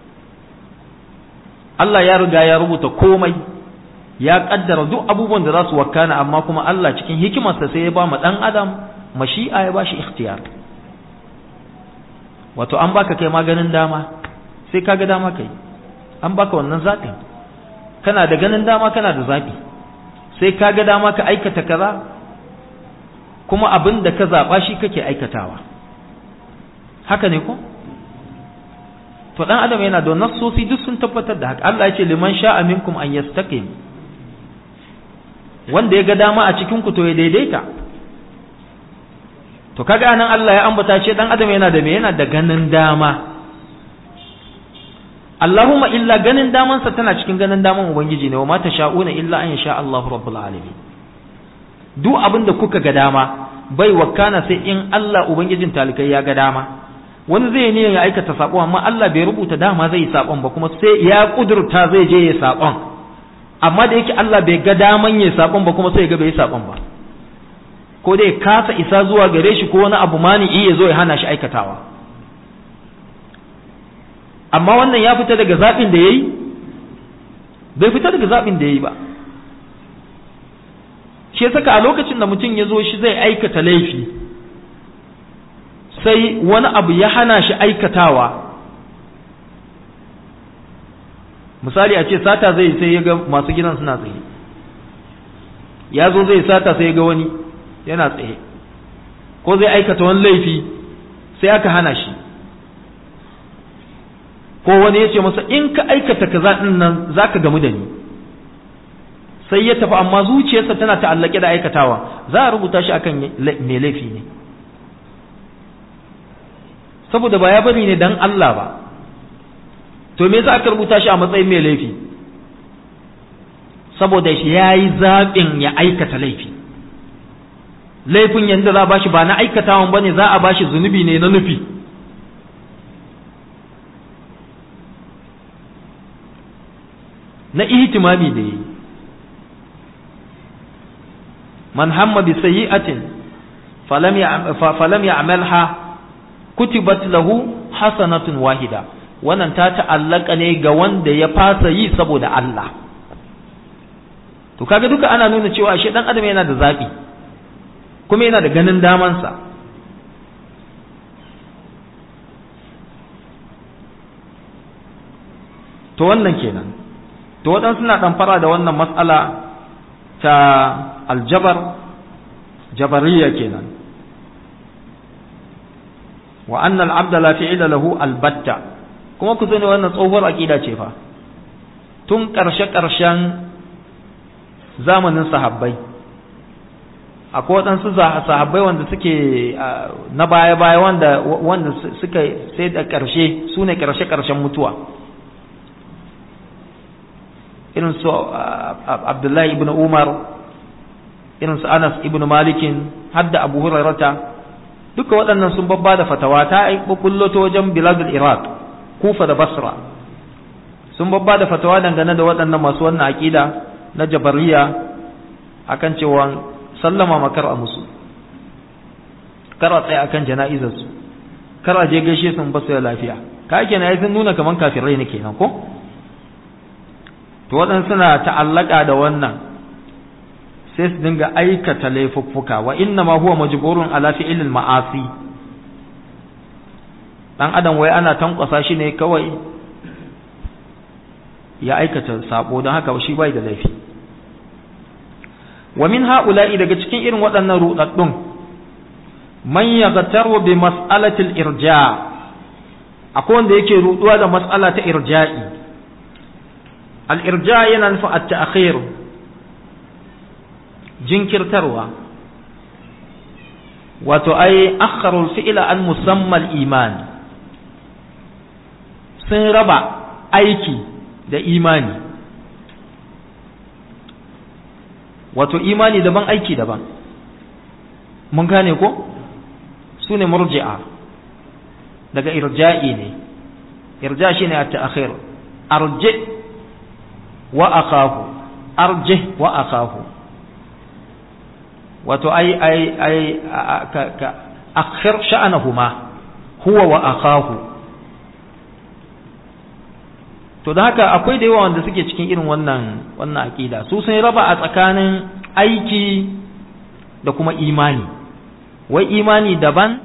Allah ya riga ya rubuta komai, ya kaddara duk abubuwan da za su wakana, amma kuma Allah cikin hikimarsa sai ya ba mu dan adam mashi'a, ya ba shi ikhtiyar. Wato an baka kai maganin dama, sai kaga dama kai, an baka wannan zaɓin. Kana da ganin dama, kana da zaɓi, sai kaga dama ka aikata kaza, kuma abin da ka zaɓa shi kake aikatawa. Haka ne ko? To dan adam yana da nassosi duk sun tabbatar da haka. Allah ya ce liman sha'a minkum an yastaqim, wanda ya ga dama a cikin ku to ya daidaita. To kaga anan Allah ya ambata ce dan adam yana da me, yana da ganin dama. Allahumma illa ganin damansa tana cikin ganin daman ubangiji ne, wa ma tasha'una illa an yasha Allahu rabbul alamin. Duk abin da kuka ga dama bai wakana sai in Allah ubangijin talikai ya ga dama. Wani zai ne ya aikata sako, amma Allah bai rubuta dama zai yi sakon ba, kuma sai ya kudurta zai je ya sakon. Amma da yake Allah bai ga daman ya sakon ba, kuma sai ga bai yi sakon ba, ko dai kasa isa zuwa gare shi, ko wani abu mani iya zo ya hana shi aikatawa. Amma wannan ya fita daga zaɓin da ya yi? Bai fita daga zaɓin da ya yi ba. Shi saka a lokacin da mutum ya zo shi zai aikata laifi, sai wani abu ya hana shi aikatawa. Misali a ce sata zai, sai ya ga masu gidan suna tsaye, ya zo zai sata sai ya ga wani yana tsaye, ko zai aikata wani laifi sai aka hana shi, ko wani ya ce masa in ka aikata kaza din nan zaka gamu da ni, sai ya tafi, amma zuciyarsa tana ta'allake da aikatawa, za a rubuta shi akan mai laifi ne, saboda ba ya bari ne dan Allah ba. To me za ka rubuta shi a matsayin mai laifi? Saboda shi yayi zaɓin ya aikata laifi. Laifin yanda za a bashi ba na aikatawan bane, za a bashi zunubi ne na nufi. Na ihtimami da yi. Man hamma bi sayyi'atin falam ya falam ya'malha kutibat lahu hasanatun wahida. Wannan ta ta'allaka ne ga wanda ya fasa yi saboda Allah. To kaga duka ana nuna cewa shi dan adam yana da zabi, kuma yana da ganin damansa. To wannan kenan. To waɗansu suna ɗamfara da wannan matsala ta aljabar, jabariya kenan. Wa annal abda la fi'ila lahu albatta, kuma ku sani wannan tsohuwar aqida ce fa, tun ƙarshe ƙarshen zamanin sahabbai. Akwai waɗansu sahabbai wanda suke na baya baya wanda wanda suka sai da ƙarshe, su ne ƙarshe ƙarshen mutuwa, irin su Abdullahi ibn Umar, irin su Anas ibn Malikin, har da Abu Hurairata, duka waɗannan sun babba da fatawa ta bullo ta wajen biladul Iraq, Kufa da Basra, sun babba da fatawa dangane da waɗannan masu wannan aƙida na jabariya, akan cewa sallama makar a musu, kar a tsaye akan jana'izarsu, kar a je gaishe sun basu da lafiya. ka kenan ai sun nuna kaman kafirai ne kenan ko to waɗansu suna ta'allaka da wannan sai su dinga aikata laifuffuka wa inna ma huwa majburun ala fi'lil ma'asi dan adam wai ana tankwasa shi ne kawai ya aikata sabo don haka shi bai da laifi wa min ha'ula'i daga cikin irin waɗannan rudaddun man yaghtaru bi mas'alatil irja' akwai wanda yake ruduwa da mas'ala ta irja'i al-irja' yana nufin at-ta'khir jinkirtarwa wato ai akharu al-fi'la an musamma al-iman sun raba aiki da imani wato imani daban aiki daban mun gane ko su ne murji'a daga irja'i ne irja shi ne a ta'akhir arji wa akahu arji wa akahu wato ai ai ai ka akhir sha'anahuma huwa wa akahu to da haka akwai da yawa wanda suke cikin irin wannan wannan aqida su sun raba a tsakanin aiki da kuma imani wai imani daban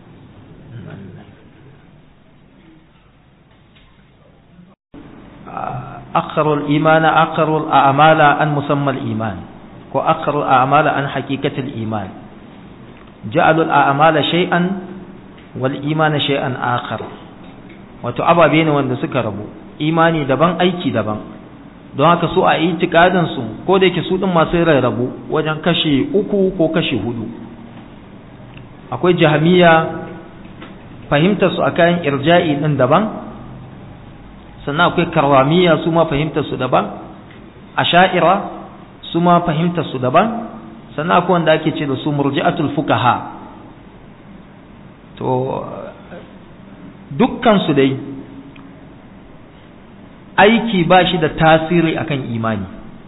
akharul imana akharul a'mala an musammal iman ko akharul a'mala an haqiqatil iman ja'alul a'mala shay'an wal imana shay'an akhar wato ababe ne wanda suka rabu imani daban aiki daban don haka su a itikadin su ko da yake su din masu rarrabu wajen kashe uku ko kashe hudu akwai jahmiya fahimtar su akan irja'i din daban sannan akwai karramiya su ma fahimtar su daban asha'ira su ma fahimtar su daban sannan akwai wanda ake ce da su murji'atul fuqaha to dukkan su dai aiki ba shi da tasiri akan imani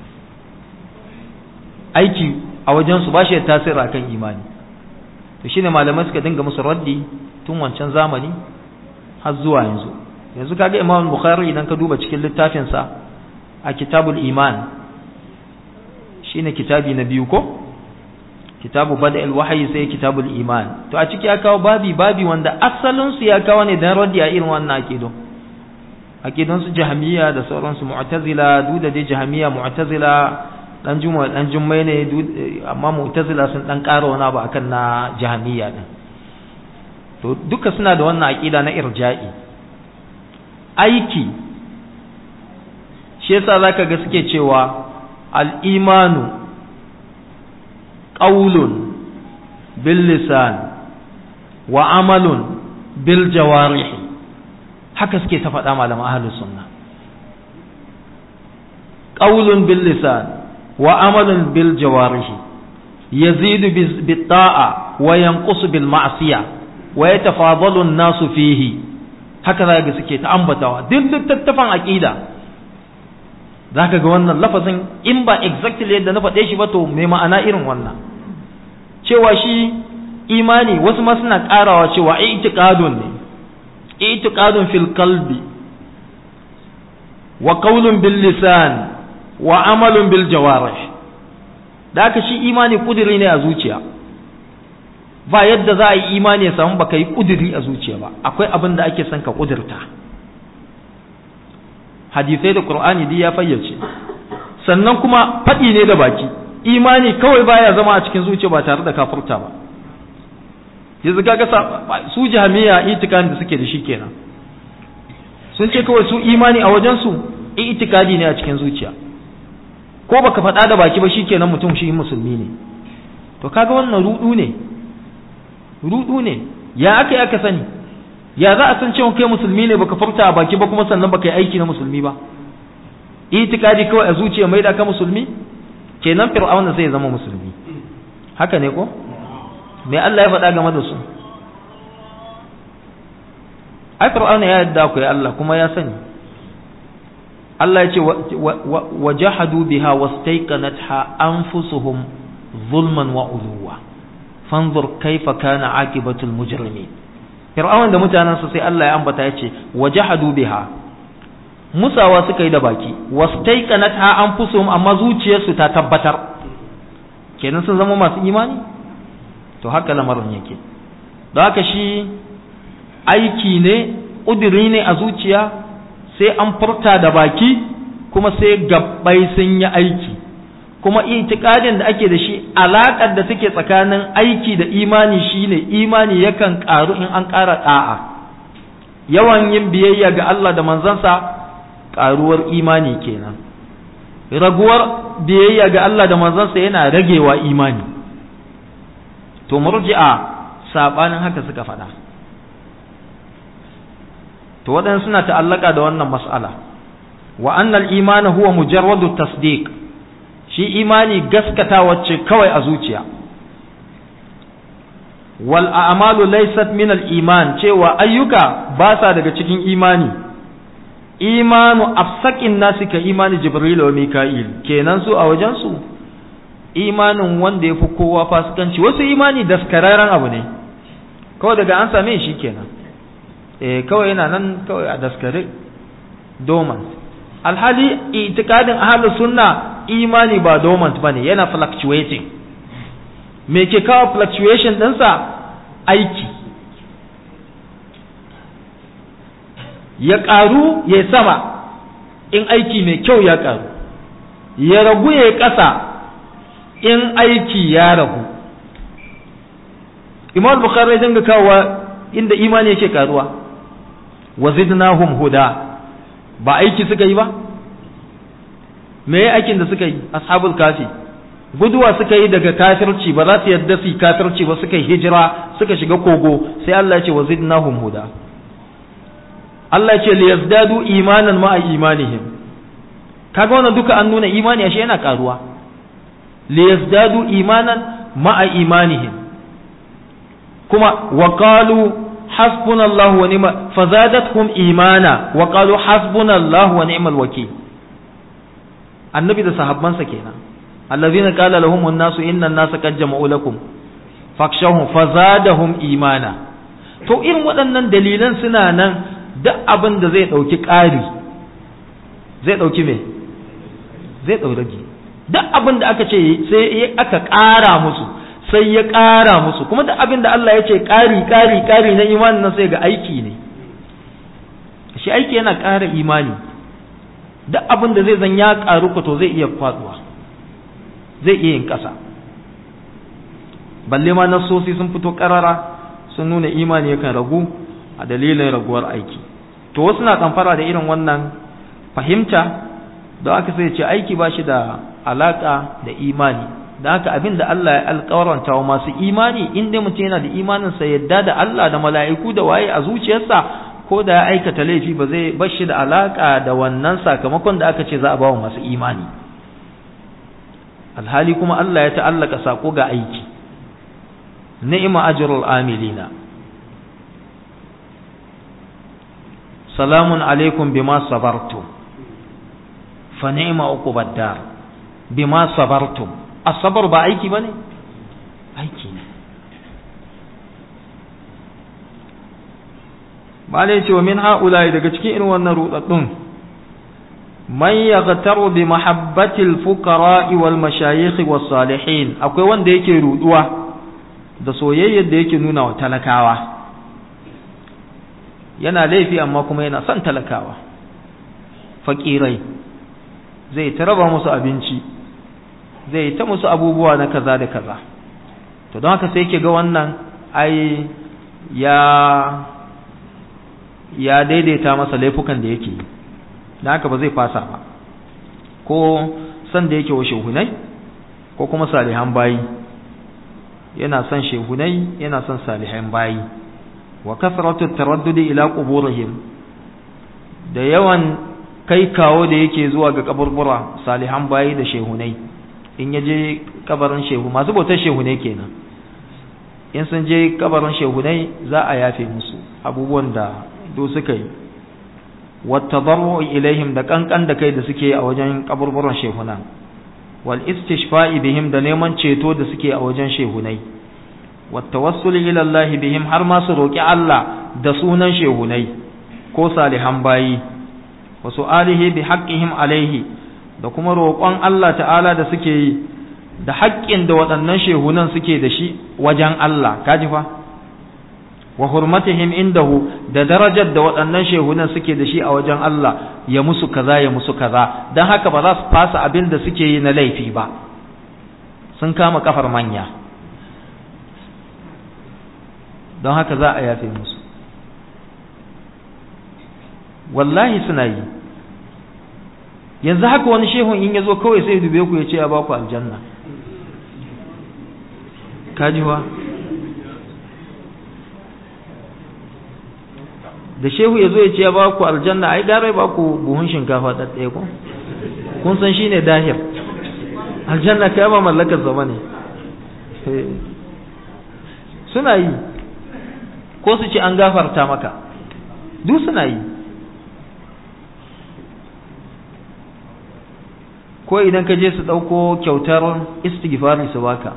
aiki a wajen su ba shi da tasiri akan imani to shine malamai suka dinga musu raddi tun wancan zamani har zuwa yanzu yanzu kaga Imam Bukhari idan ka duba cikin littafin sa a Kitabul Iman shine kitabi na biyu ko kitabu Bada'il Wahyi sai Kitabul Iman to a ciki ya kawo babi babi wanda asalin su ya kawo ne dan raddi a irin wannan akido akidun su Jahmiya da sauran su Mu'tazila duk da dai Jahmiya Mu'tazila dan juma dan jummai ne amma Mu'tazila sun dan ƙara wani abu akan na Jahmiya din to duka suna da wannan aqida na irja'i aiki shi yasa zaka ga suke cewa al-imanu qawlun bil lisan wa amalun bil jawarih haka suke ta faɗa malaman ahlus sunna qawlun bil lisan wa amalun bil jawarih yazidu bit ta'a wa yanqusu bil ma'siyah wa yatafadalu an-nasu fihi haka zaka ga suke ta ambatawa duk littattafan aqida zaka ga wannan lafazin in ba exactly yadda na faɗe shi ba to me ma'ana irin wannan cewa shi imani wasu ma suna ƙarawa cewa i'tiqadun ne i'tiqadun fil qalbi wa qawlun bil lisan wa amalun bil jawarih da haka shi imani kudiri ne a zuciya ba yadda za a yi imani ya samu baka yi kudiri a zuciya ba akwai abin da ake son ka kudirta hadisai da qur'ani dai ya fayyace sannan kuma faɗi ne da baki imani kawai baya zama a cikin zuciya ba tare da kafurta ba yanzu kaga su jahmiya itikadin da suke da shi kenan sun ce kawai su imani a wajen su itikadi ne a cikin zuciya ko baka faɗa da baki ba shikenan mutum shi musulmi ne to kaga wannan rudu ne rudu ne ya aka yi aka sani ya za a san cewa kai musulmi ne baka furta a baki ba kuma sannan baka yi aiki na musulmi ba itikadi kawai a zuciya mai da ka musulmi kenan fir'auna sai ya zama musulmi haka ne ko me Allah ya faɗa game da su ai fir'auna ya yadda ku ya Allah kuma ya sani Allah ya ce wajahadu biha wastayqanatha anfusuhum zulman wa uluwa fanzur kaifa kana aqibatul mujrimin fir'aun da mutanansa sai Allah ya ambata yace wajahadu biha musawa suka yi da baki wastaiqanatha anfusuhum amma zuciyarsu ta tabbatar kenan sun zama masu imani to haka lamarin yake don haka shi aiki ne ƙudiri ne a zuciya sai an furta da baki kuma sai gabbai sun yi aiki kuma itikadin da ake da shi alaƙar da take tsakanin aiki da imani shine imani yakan ƙaru in an ƙara ɗa'a yawan yin biyayya ga Allah da manzansa ƙaruwar imani kenan raguwar biyayya ga Allah da manzansa yana ragewa imani to murji'a sabanin haka suka faɗa to waɗansu suna ta'allaka da wannan mas'ala wa annal imana huwa mujarradu tasdiq shi imani gaskatawa ce kawai a zuciya wal a'malu laysat min al iman cewa ayyuka ba sa daga cikin imani imanu afsakin nasi ka imani jibril wa mika'il kenan su a wajen su imanin wanda yafi kowa fasikanci wasu imani daskararren abu ne kawai daga an same shi kenan eh kawai yana nan kawai a daskare dormant alhali itikadin ahlus sunna imani ba dormant bane yana fluctuating me ke kawo fluctuation ɗinsa aiki ya ƙaru ya sama in aiki mai kyau ya ƙaru ya ragu ya ƙasa in aiki ya ragu imam bukhari dinga kawo inda imani yake ƙaruwa wa zidnahum huda ba aiki suka yi ba me ya aikin da suka yi ashabul kafi guduwa suka yi daga kafirci ba za su yadda su kafirci ba suka yi hijira suka shiga kogo sai Allah ya ce wa zidnahum huda Allah ya ce li yazdadu imanan ma'a imanihim kaga wannan duka an nuna imani ashe yana karuwa li yazdadu imanan ma'a imanihim kuma wa qalu hasbunallahu wa ni'mal fazadatuhum imana wa qalu hasbunallahu wa ni'mal wakeel annabi da sahabbansa kenan allazina qala lahum an-nasu inna an-nasa qad jama'u lakum fakshawhum fazadahum imana to irin waɗannan dalilan suna nan duk abin da zai dauki ƙari zai dauki me zai dauki duk abin da aka ce sai aka ƙara musu sai ya ƙara musu kuma duk abin da Allah ya ce ƙari ƙari ƙari na imanin nan sai ga aiki ne shi aiki yana ƙara imani duk abin da zai zan ya ƙaru ko to zai iya faduwa zai iya yin ƙasa balle ma nasosi sun fito ƙarara sun nuna imani yakan ragu a dalilin raguwar aiki to wasu na kamfara da irin wannan fahimta da aka sai ce aiki ba shi da alaka da imani da haka abin da Allah ya alƙawaranta wa masu imani in dai mutum yana da imaninsa yadda da Allah da mala'iku da waye a zuciyarsa ko da ya aikata laifi ba zai bar shi da alaka da wannan sakamakon da aka ce za a ba wa masu imani alhali kuma Allah ya ta'allaka sako ga aiki ni'ma ajrul amilina salamun alaikum bima sabartum fa ni'ma uqubad dar bima sabartum as-sabr ba aiki bane aiki ne malai ce wa min ha'ulai daga cikin irin wannan rudaddun man yaghtaru bi mahabbatil fuqara'i wal mashayikh was salihin akwai wanda yake ruduwa da soyayyar da yake nuna wa talakawa yana laifi amma kuma yana son talakawa fakirai zai ta raba musu abinci zai ta musu abubuwa na kaza da kaza to don haka sai yake ga wannan ai ya ya daidaita masa laifukan da yake yi da haka ba zai fasa ba ko san da yake wa shehunai ko kuma salihan bayi yana son shehunai yana son salihan bayi wa kasratu taraddudi ila quburihim da yawan kai kawo da yake zuwa ga kaburbura salihan bayi da shehunai in yaje kabarin shehu masu bautar shehunai kenan in sun je kabarin shehunai za a yafe musu abubuwan da do suka yi wattadarru ilaihim da kankan da kai da suke a wajen kaburburan shehuna wal istishfa'i bihim da neman ceto da suke a wajen shehunai wattawassul ila Allah bihim har ma su roki Allah da sunan shehunai ko salihan bayi wa su'alihi bi haqqihim alaihi da kuma roƙon Allah ta'ala da suke yi da haƙƙin da waɗannan shehunan suke da shi wajen Allah kaji fa wa hurmatihim indahu da darajar da waɗannan shehunan suke da shi a wajen Allah ya musu kaza ya musu kaza dan haka ba za su fasa abin da suke yi na laifi ba sun kama kafar manya don haka za a yafe musu wallahi suna yi yanzu haka wani shehun in ya zo kawai sai dube ku ya ce ya ba ku aljanna kajiwa da shehu ya zo ya ce ya ba ku aljanna ai gara ba ku buhun shinkafa ɗaɗɗaya ko kun san shine dahir aljanna kai ba mallakar zama ne suna yi ko su ce an gafarta maka duk suna yi ko idan ka je su ɗauko kyautar istighfari su baka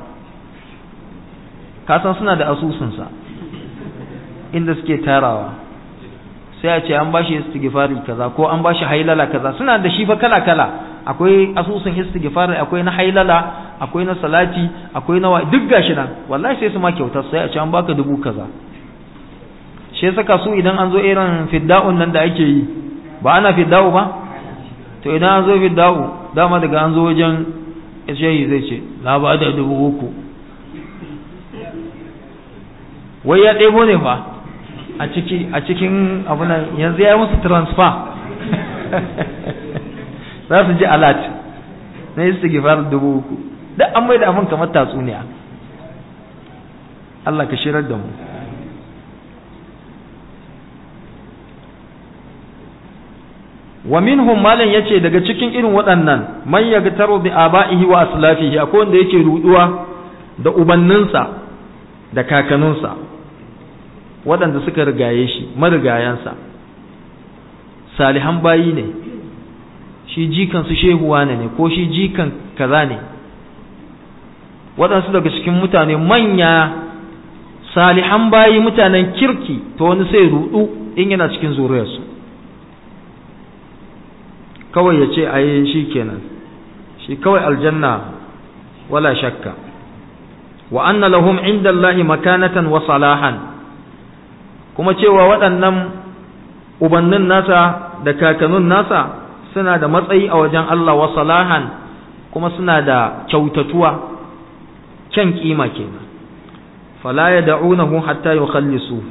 ka san suna da asusunsa inda suke tarawa sai a ce an bashi istighfari kaza ko an bashi hailala kaza suna da shi fa kala kala akwai asusun istighfari akwai na hailala akwai na salati akwai na duk gashi nan wallahi sai su ma kyautar sai a ce an baka dubu kaza shi saka su idan an zo irin fidda'un nan da ake yi ba ana fidda'u ba to idan an zo fidda'u dama daga an zo wajen shehi zai ce na ba da dubu uku wai ya ɗebo ne fa a ciki a cikin abunan yanzu ya yi musu transfer za su ji alat na yi su gifar dubu uku duk an mai da abin kamar tatsuniya Allah ka shirar da mu wa minhum malan yace daga cikin irin waɗannan man yagtaru bi aba'ihi wa aslafihi akwai wanda yake ruduwa da ubanninsa da kakanninsa waɗanda suka rigaye shi marigayansa salihan bayi ne shi jikan su shehuwa ne ko shi jikan kaza ne waɗansu daga cikin mutane manya salihan bayi mutanen kirki to wani sai rudu in yana cikin zuriyarsu kawai ya ce a yi shi kenan shi kawai aljanna wala shakka wa anna lahum inda Allahi makanatan wa salahan kuma cewa waɗannan ubannin nasa da kakannin nasa suna da matsayi a wajen Allah wa salahan kuma suna da kyautatuwa kyan kima kenan fala yad'unahu hatta yukhallisuhu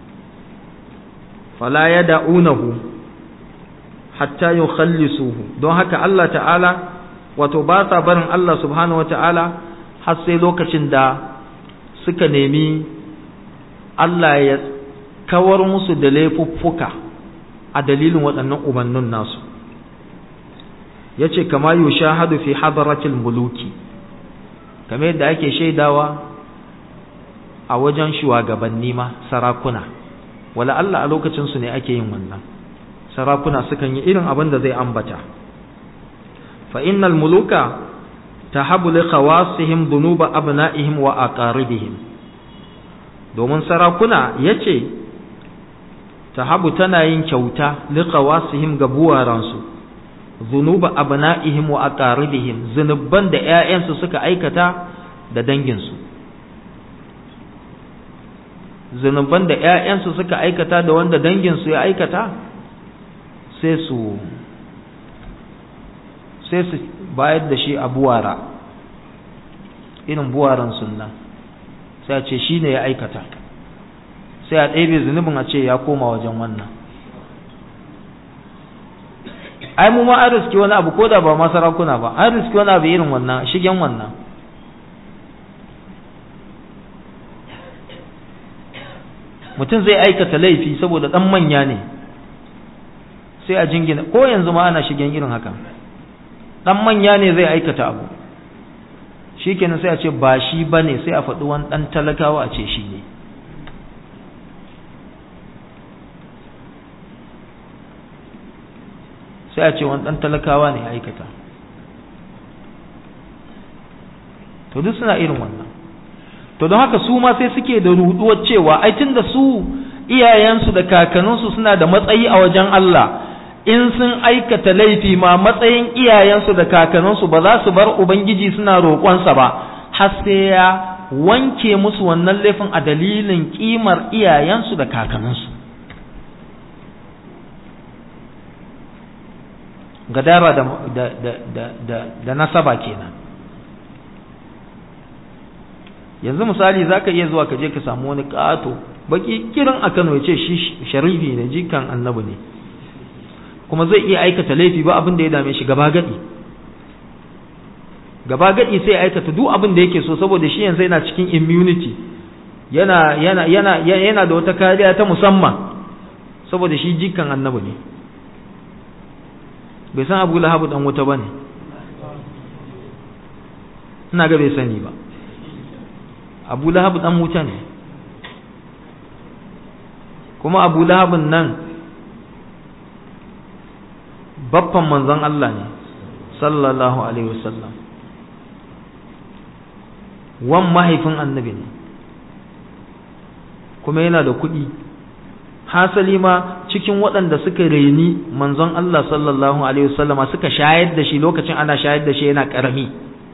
fala yad'unahu hatta yukhallisuhu don haka Allah ta'ala wato ba sa barin Allah subhanahu wata'ala har sai lokacin da suka nemi Allah ya kawar musu da laifuffuka a dalilin waɗannan ubannin nasu yace kama yushahadu fi hadaratil muluki kamar yadda ake shaidawa a wajen shugabanni ma sarakuna wala Allah a lokacin su ne ake yin wannan sarakuna sukan yi irin abin da zai ambata fa innal muluka tahabu li khawasihim dhunuba abna'ihim wa aqaribihim domin sarakuna yace tahabu tana yin kyauta li khawasihim ga buwaransu dhunuba abna'ihim wa aqaribihim zunuban da ƴaƴansu suka aikata da danginsu zunuban da ƴaƴansu suka aikata da wanda danginsu ya aikata sai su sai su bayar da shi a buwara irin buwaran sunna sai a ce shi ne ya aikata sai a ɗebe zunubin a ce ya koma wajen wannan ai mu ma an riski wani abu ko da ba ma sarakuna ba an riski wani abu irin wannan shigen wannan mutum zai aikata laifi saboda ɗan manya ne sai a jingina ko yanzu ma ana shigen irin haka dan manya ne zai aikata abu shikenan sai a ce ba shi bane sai a faɗi wani dan talakawa a ce shi ne sai a ce wani dan talakawa ne aikata to duk suna irin wannan to don haka su ma sai suke da ruduwar cewa ai tunda su iyayensu da kakanninsu suna da matsayi a wajen Allah, in sun aikata laifi ma matsayin iyayensu da kakanninsu ba za su bar Ubangiji suna roƙonsa ba, har sai ya wanke musu wannan laifin a dalilin ƙimar iyayensu da kakanninsu. Gadara da, da, da, da, da, da nasaba kenan. Yanzu misali za ka iya zuwa ka je ka samu wani ƙato baki kiran a Kano ya ce shi sharifi ne, jikan annabi ne, kuma zai iya aikata laifi ba abin da ya dame shi, gaba gadi gaba gadi sai aikata duk abin da yake so, saboda shi yanzu yana cikin immunity, yana yana yana yana da wata kariya ta musamman, saboda shi jikan annabi ne. Bai san Abu Lahab dan wuta bane, ina ga bai sani ba. Abu Lahab dan wuta ne, kuma Abu Lahab nan babban manzon Allah ne sallallahu alaihi wasallam, wan mahaifin annabi ne, kuma yana da kuɗi. Hasali ma cikin waɗanda suka reni manzon Allah sallallahu alaihi wasallama suka shayar da shi lokacin ana shayar da shi yana ƙarami,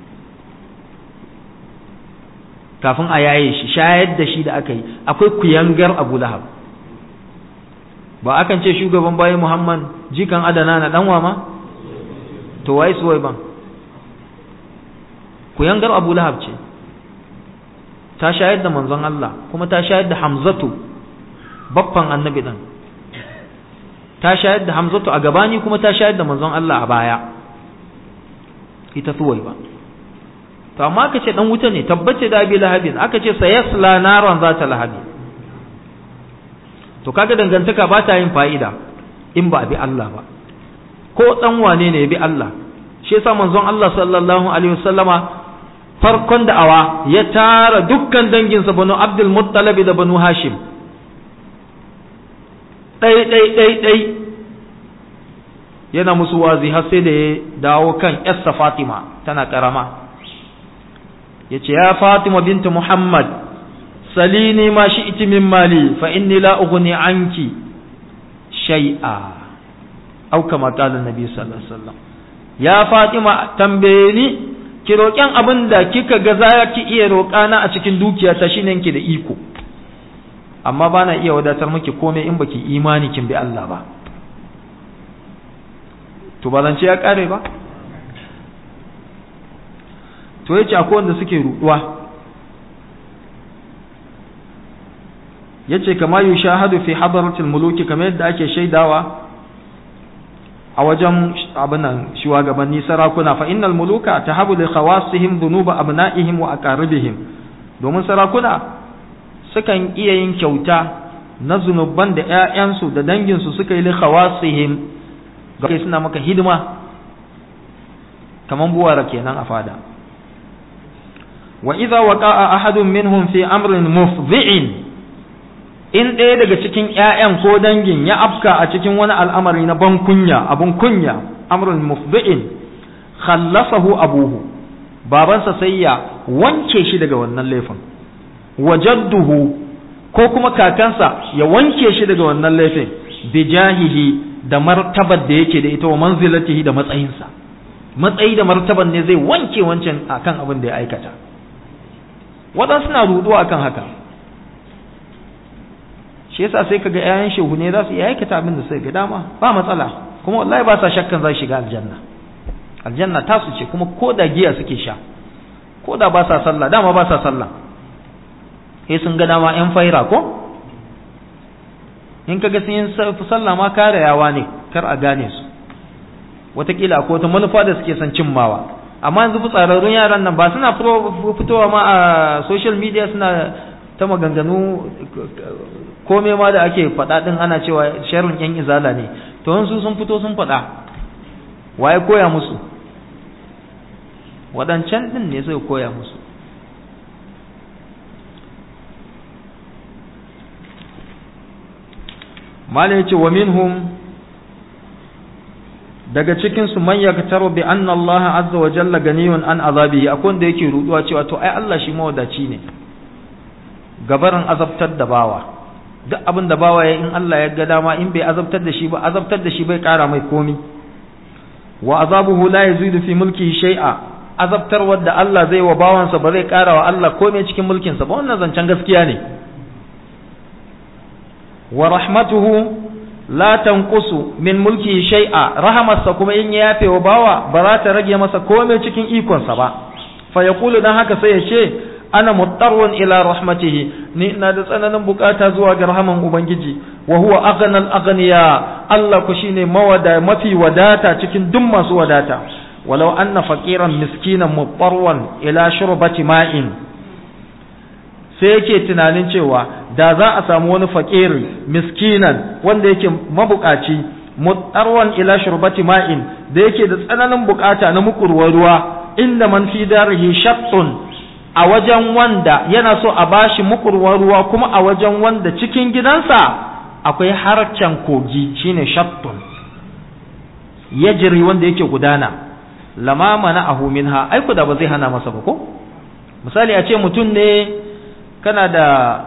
kafin a yaye shi shayar da shi da aka yi, akwai kuyangar Abu Lahab. Ba akan ce shugaban bayi Muhammad jikan Adana na ɗanwa ma? To wai suwai ban? Kuyangar Abu Lahab ce, ta shayar da manzon Allah, kuma ta shayar da Hamzatu baffan annabi ɗin, ta shayar da Hamzatu a gabani, kuma ta shayar da manzon Allah a baya, ita suwai ba. To amma aka ce dan wuta ne, tabbace da Abi Lahabin, aka ce sayasla naran zata lahabi. To kaga dangantaka ba ta yin fa'ida in ba bi Allah ba, ko dan wane ne ya bi Allah. Shi yasa manzon Allah sallallahu alaihi wasallama farkon da'awa ya tara dukkan danginsa, Banu Abdul Muttalib da Banu Hashim, ɗai ɗai ɗai ɗai yana musu wazi har sai da ya dawo kan yarsa Fatima tana karama. Yace ya Fatima bintu Muhammad, salini ma shi'ti min mali fa inni la ughni anki shay'a, au kama qala Nabi sallallahu alaihi wasallam. Ya Fatima, tambaye ni ki roƙen abin da kika ga za ki iya roƙana a cikin dukiyata, shine ki da iko, amma bana iya wadatar miki komai in baki imani kin bi Allah ba. To ba zance ya kare ba. To yace akwai wanda suke ruduwa, yace kama yushahadu fi hadaratil muluki, kamar yadda ake shaidawa a wajen abinan shugabanni sarakuna, fa innal muluka tahabu li khawasihim dhunuba abna'ihim wa aqaribihim, domin sarakuna sukan iya yin kyauta na zunuban da ƴaƴansu da danginsu suka yi li khawasihim, ga kai suna maka hidima kaman buwara kenan a fada. Wa idza waqa'a ahadun minhum fi amrin mufdhi'in, in ɗaya daga cikin ƴaƴan ko dangin ya afka a cikin wani al'amari na ban kunya, abun kunya, amrun mufdhi'in, khallafahu abuhu, babansa sai ya wanke shi daga wannan laifin, wajadduhu, ko kuma kakansa ya wanke shi daga wannan laifin, bijahihi, da martabar da yake da ita, wa manzilatihi, da matsayinsa. Matsayi da martaban ne zai wanke wancan akan abin da ya aikata. Waɗansu suna ruduwa akan haka, shi yasa sai kaga ƴaƴan shehu ne za su iya aikata abin da suka ga dama, ba matsala, kuma wallahi ba sa shakkan za su shiga aljanna. Aljanna ta su ce, kuma ko da giya suke sha, ko da ba sa sallah, dama ba sa sallah, sai sun ga dama ƴan faira ko, in kaga sun yi sallah ma karayawa ne kar a gane su, wataƙila akwai wata manufa da suke son cimmawa. Amma yanzu fitsararrun yaran nan ba suna fitowa ma a social media suna ta maganganu, komai ma da ake faɗa ɗin ana cewa sharrin ƴan izala ne, to yanzu sun fito sun faɗa, waye koya musu? Waɗancan ɗin ne sai koya musu. Mala yace wa minhum, daga cikin su man yaktaru bi anna Allah azza wa jalla ganiyun an azabihi, akwai da yake ruduwa cewa to ai Allah shi mawadaci ne gabarin azabtar da bawa, duk abin da bawa ya in Allah ya ga dama in bai azabtar da shi ba azabtar da shi bai kara mai komi wa azabuhu la yazidu fi mulkihi shay'a azabtar wadda Allah zai wa bawansa ba zai kara wa Allah komai cikin mulkin sa ba wannan zancen gaskiya ne wa rahmatuhu la tanqusu min mulkihi shay'a rahamarsa kuma in ya yafe wa bawa ba za ta rage masa komai cikin ikon sa ba fa yaqulu dan haka sai ya ce ana muttarun ila rahmatihi ni ina da tsananin bukata zuwa ga rahaman ubangiji wa huwa aghnal aghniya Allah ku shine mawada mafi wadata cikin duk masu wadata walau anna faqiran miskinan muttarun ila shurbati ma'in sai yake tunanin cewa da za a samu wani fakiri miskinan wanda yake mabukaci muttarun ila shurbati ma'in da yake da tsananin bukata na mukurwar ruwa inda man fi darihi shaqqun a wajen wanda yana so a bashi mukurwar ruwa kuma a wajen wanda cikin gidansa akwai harcen kogi shine shattun yajri wanda yake gudana lama mana ahu minha ai ku da ba zai hana masa ba ko misali a ce mutum ne kana da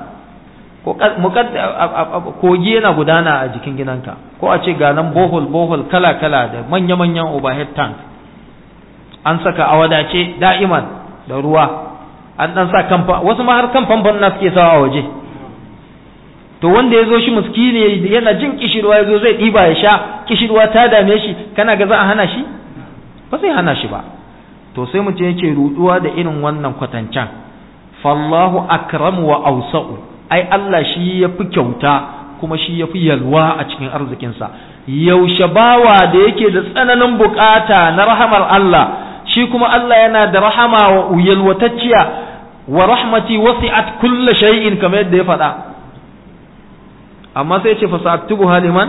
kogi yana gudana a jikin gidanka ko a ce ga nan bohol bohol kala kala da manya manyan overhead tank an saka a wadace da'iman da ruwa an dan sa kamfa wasu ma har kan famfon na suke sawa a waje to wanda yazo shi miskini yana jin kishirwa yazo zai diba ya sha kishirwa ta dame shi kana ga za a hana shi ba sai hana shi ba to sai mutum yake ruduwa da irin wannan kwatancan fallahu akramu wa awsa'u ai Allah shi yafi kyauta kuma shi yafi yalwa a cikin arzikin sa yaushe bawa da yake da tsananin bukata na rahamar Allah shi kuma Allah yana da rahama wa yalwatacciya wa rahmati wasi'at kulli shay'in kamar yadda ya faɗa amma sai ya ce fasaktubu haliman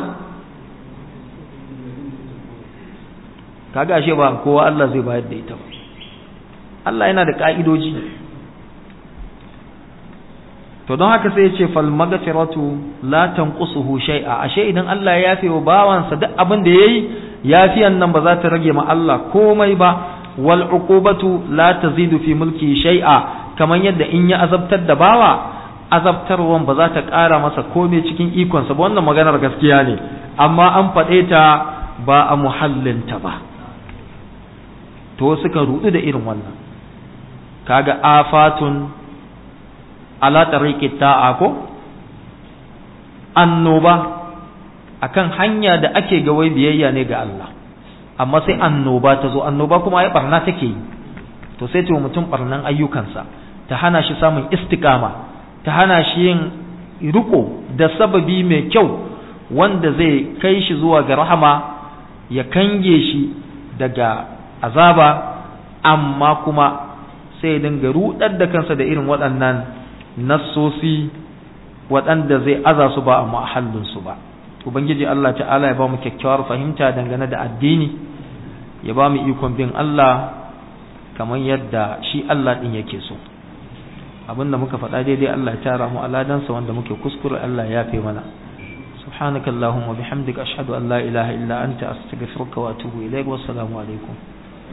kaga ashe ba kowa Allah zai bayar da ita ba Allah yana da ka'idoji to don haka sai ya ce fal maghfiratu la tanqusuhu shay'a ashe idan Allah ya yafe wa bawansa duk abin da yayi yafiyan nan ba za ta rage ma Allah komai ba wal uqubatu la tazidu fi mulki shay'a kaman yadda in ya azabtar da bawa azabtarwan ba za ta ƙara masa komai cikin ikon sa ba wannan maganar gaskiya ne amma an faɗe ta ba a muhallinta ba to suka rudu da irin wannan kaga afatun ala tariqi ta'a ko annoba akan hanya da ake ga wai biyayya ne ga Allah amma sai annoba ta zo annoba kuma ai barna take yi to sai ta mutum barnan ayyukansa ta hana shi samun istiqama ta hana shi yin riko da sababi mai kyau wanda zai kai shi zuwa ga rahama ya kange shi daga azaba amma kuma sai ya dinga rudar da kansa da irin waɗannan nassosi waɗanda zai aza su ba a mahallinsu ba ubangiji Allah ta'ala ya ba mu kyakkyawar fahimta dangane da addini ya ba mu ikon bin Allah kamar yadda shi Allah din yake so abinda muka faɗa daidai Allah ya tara mu aladansa wanda muke kuskure Allah ya yafe mana subhanakallahumma bihamdika ashhadu an la ilaha illa anta astaghfiruka wa atubu ilaik wassalamu alaikum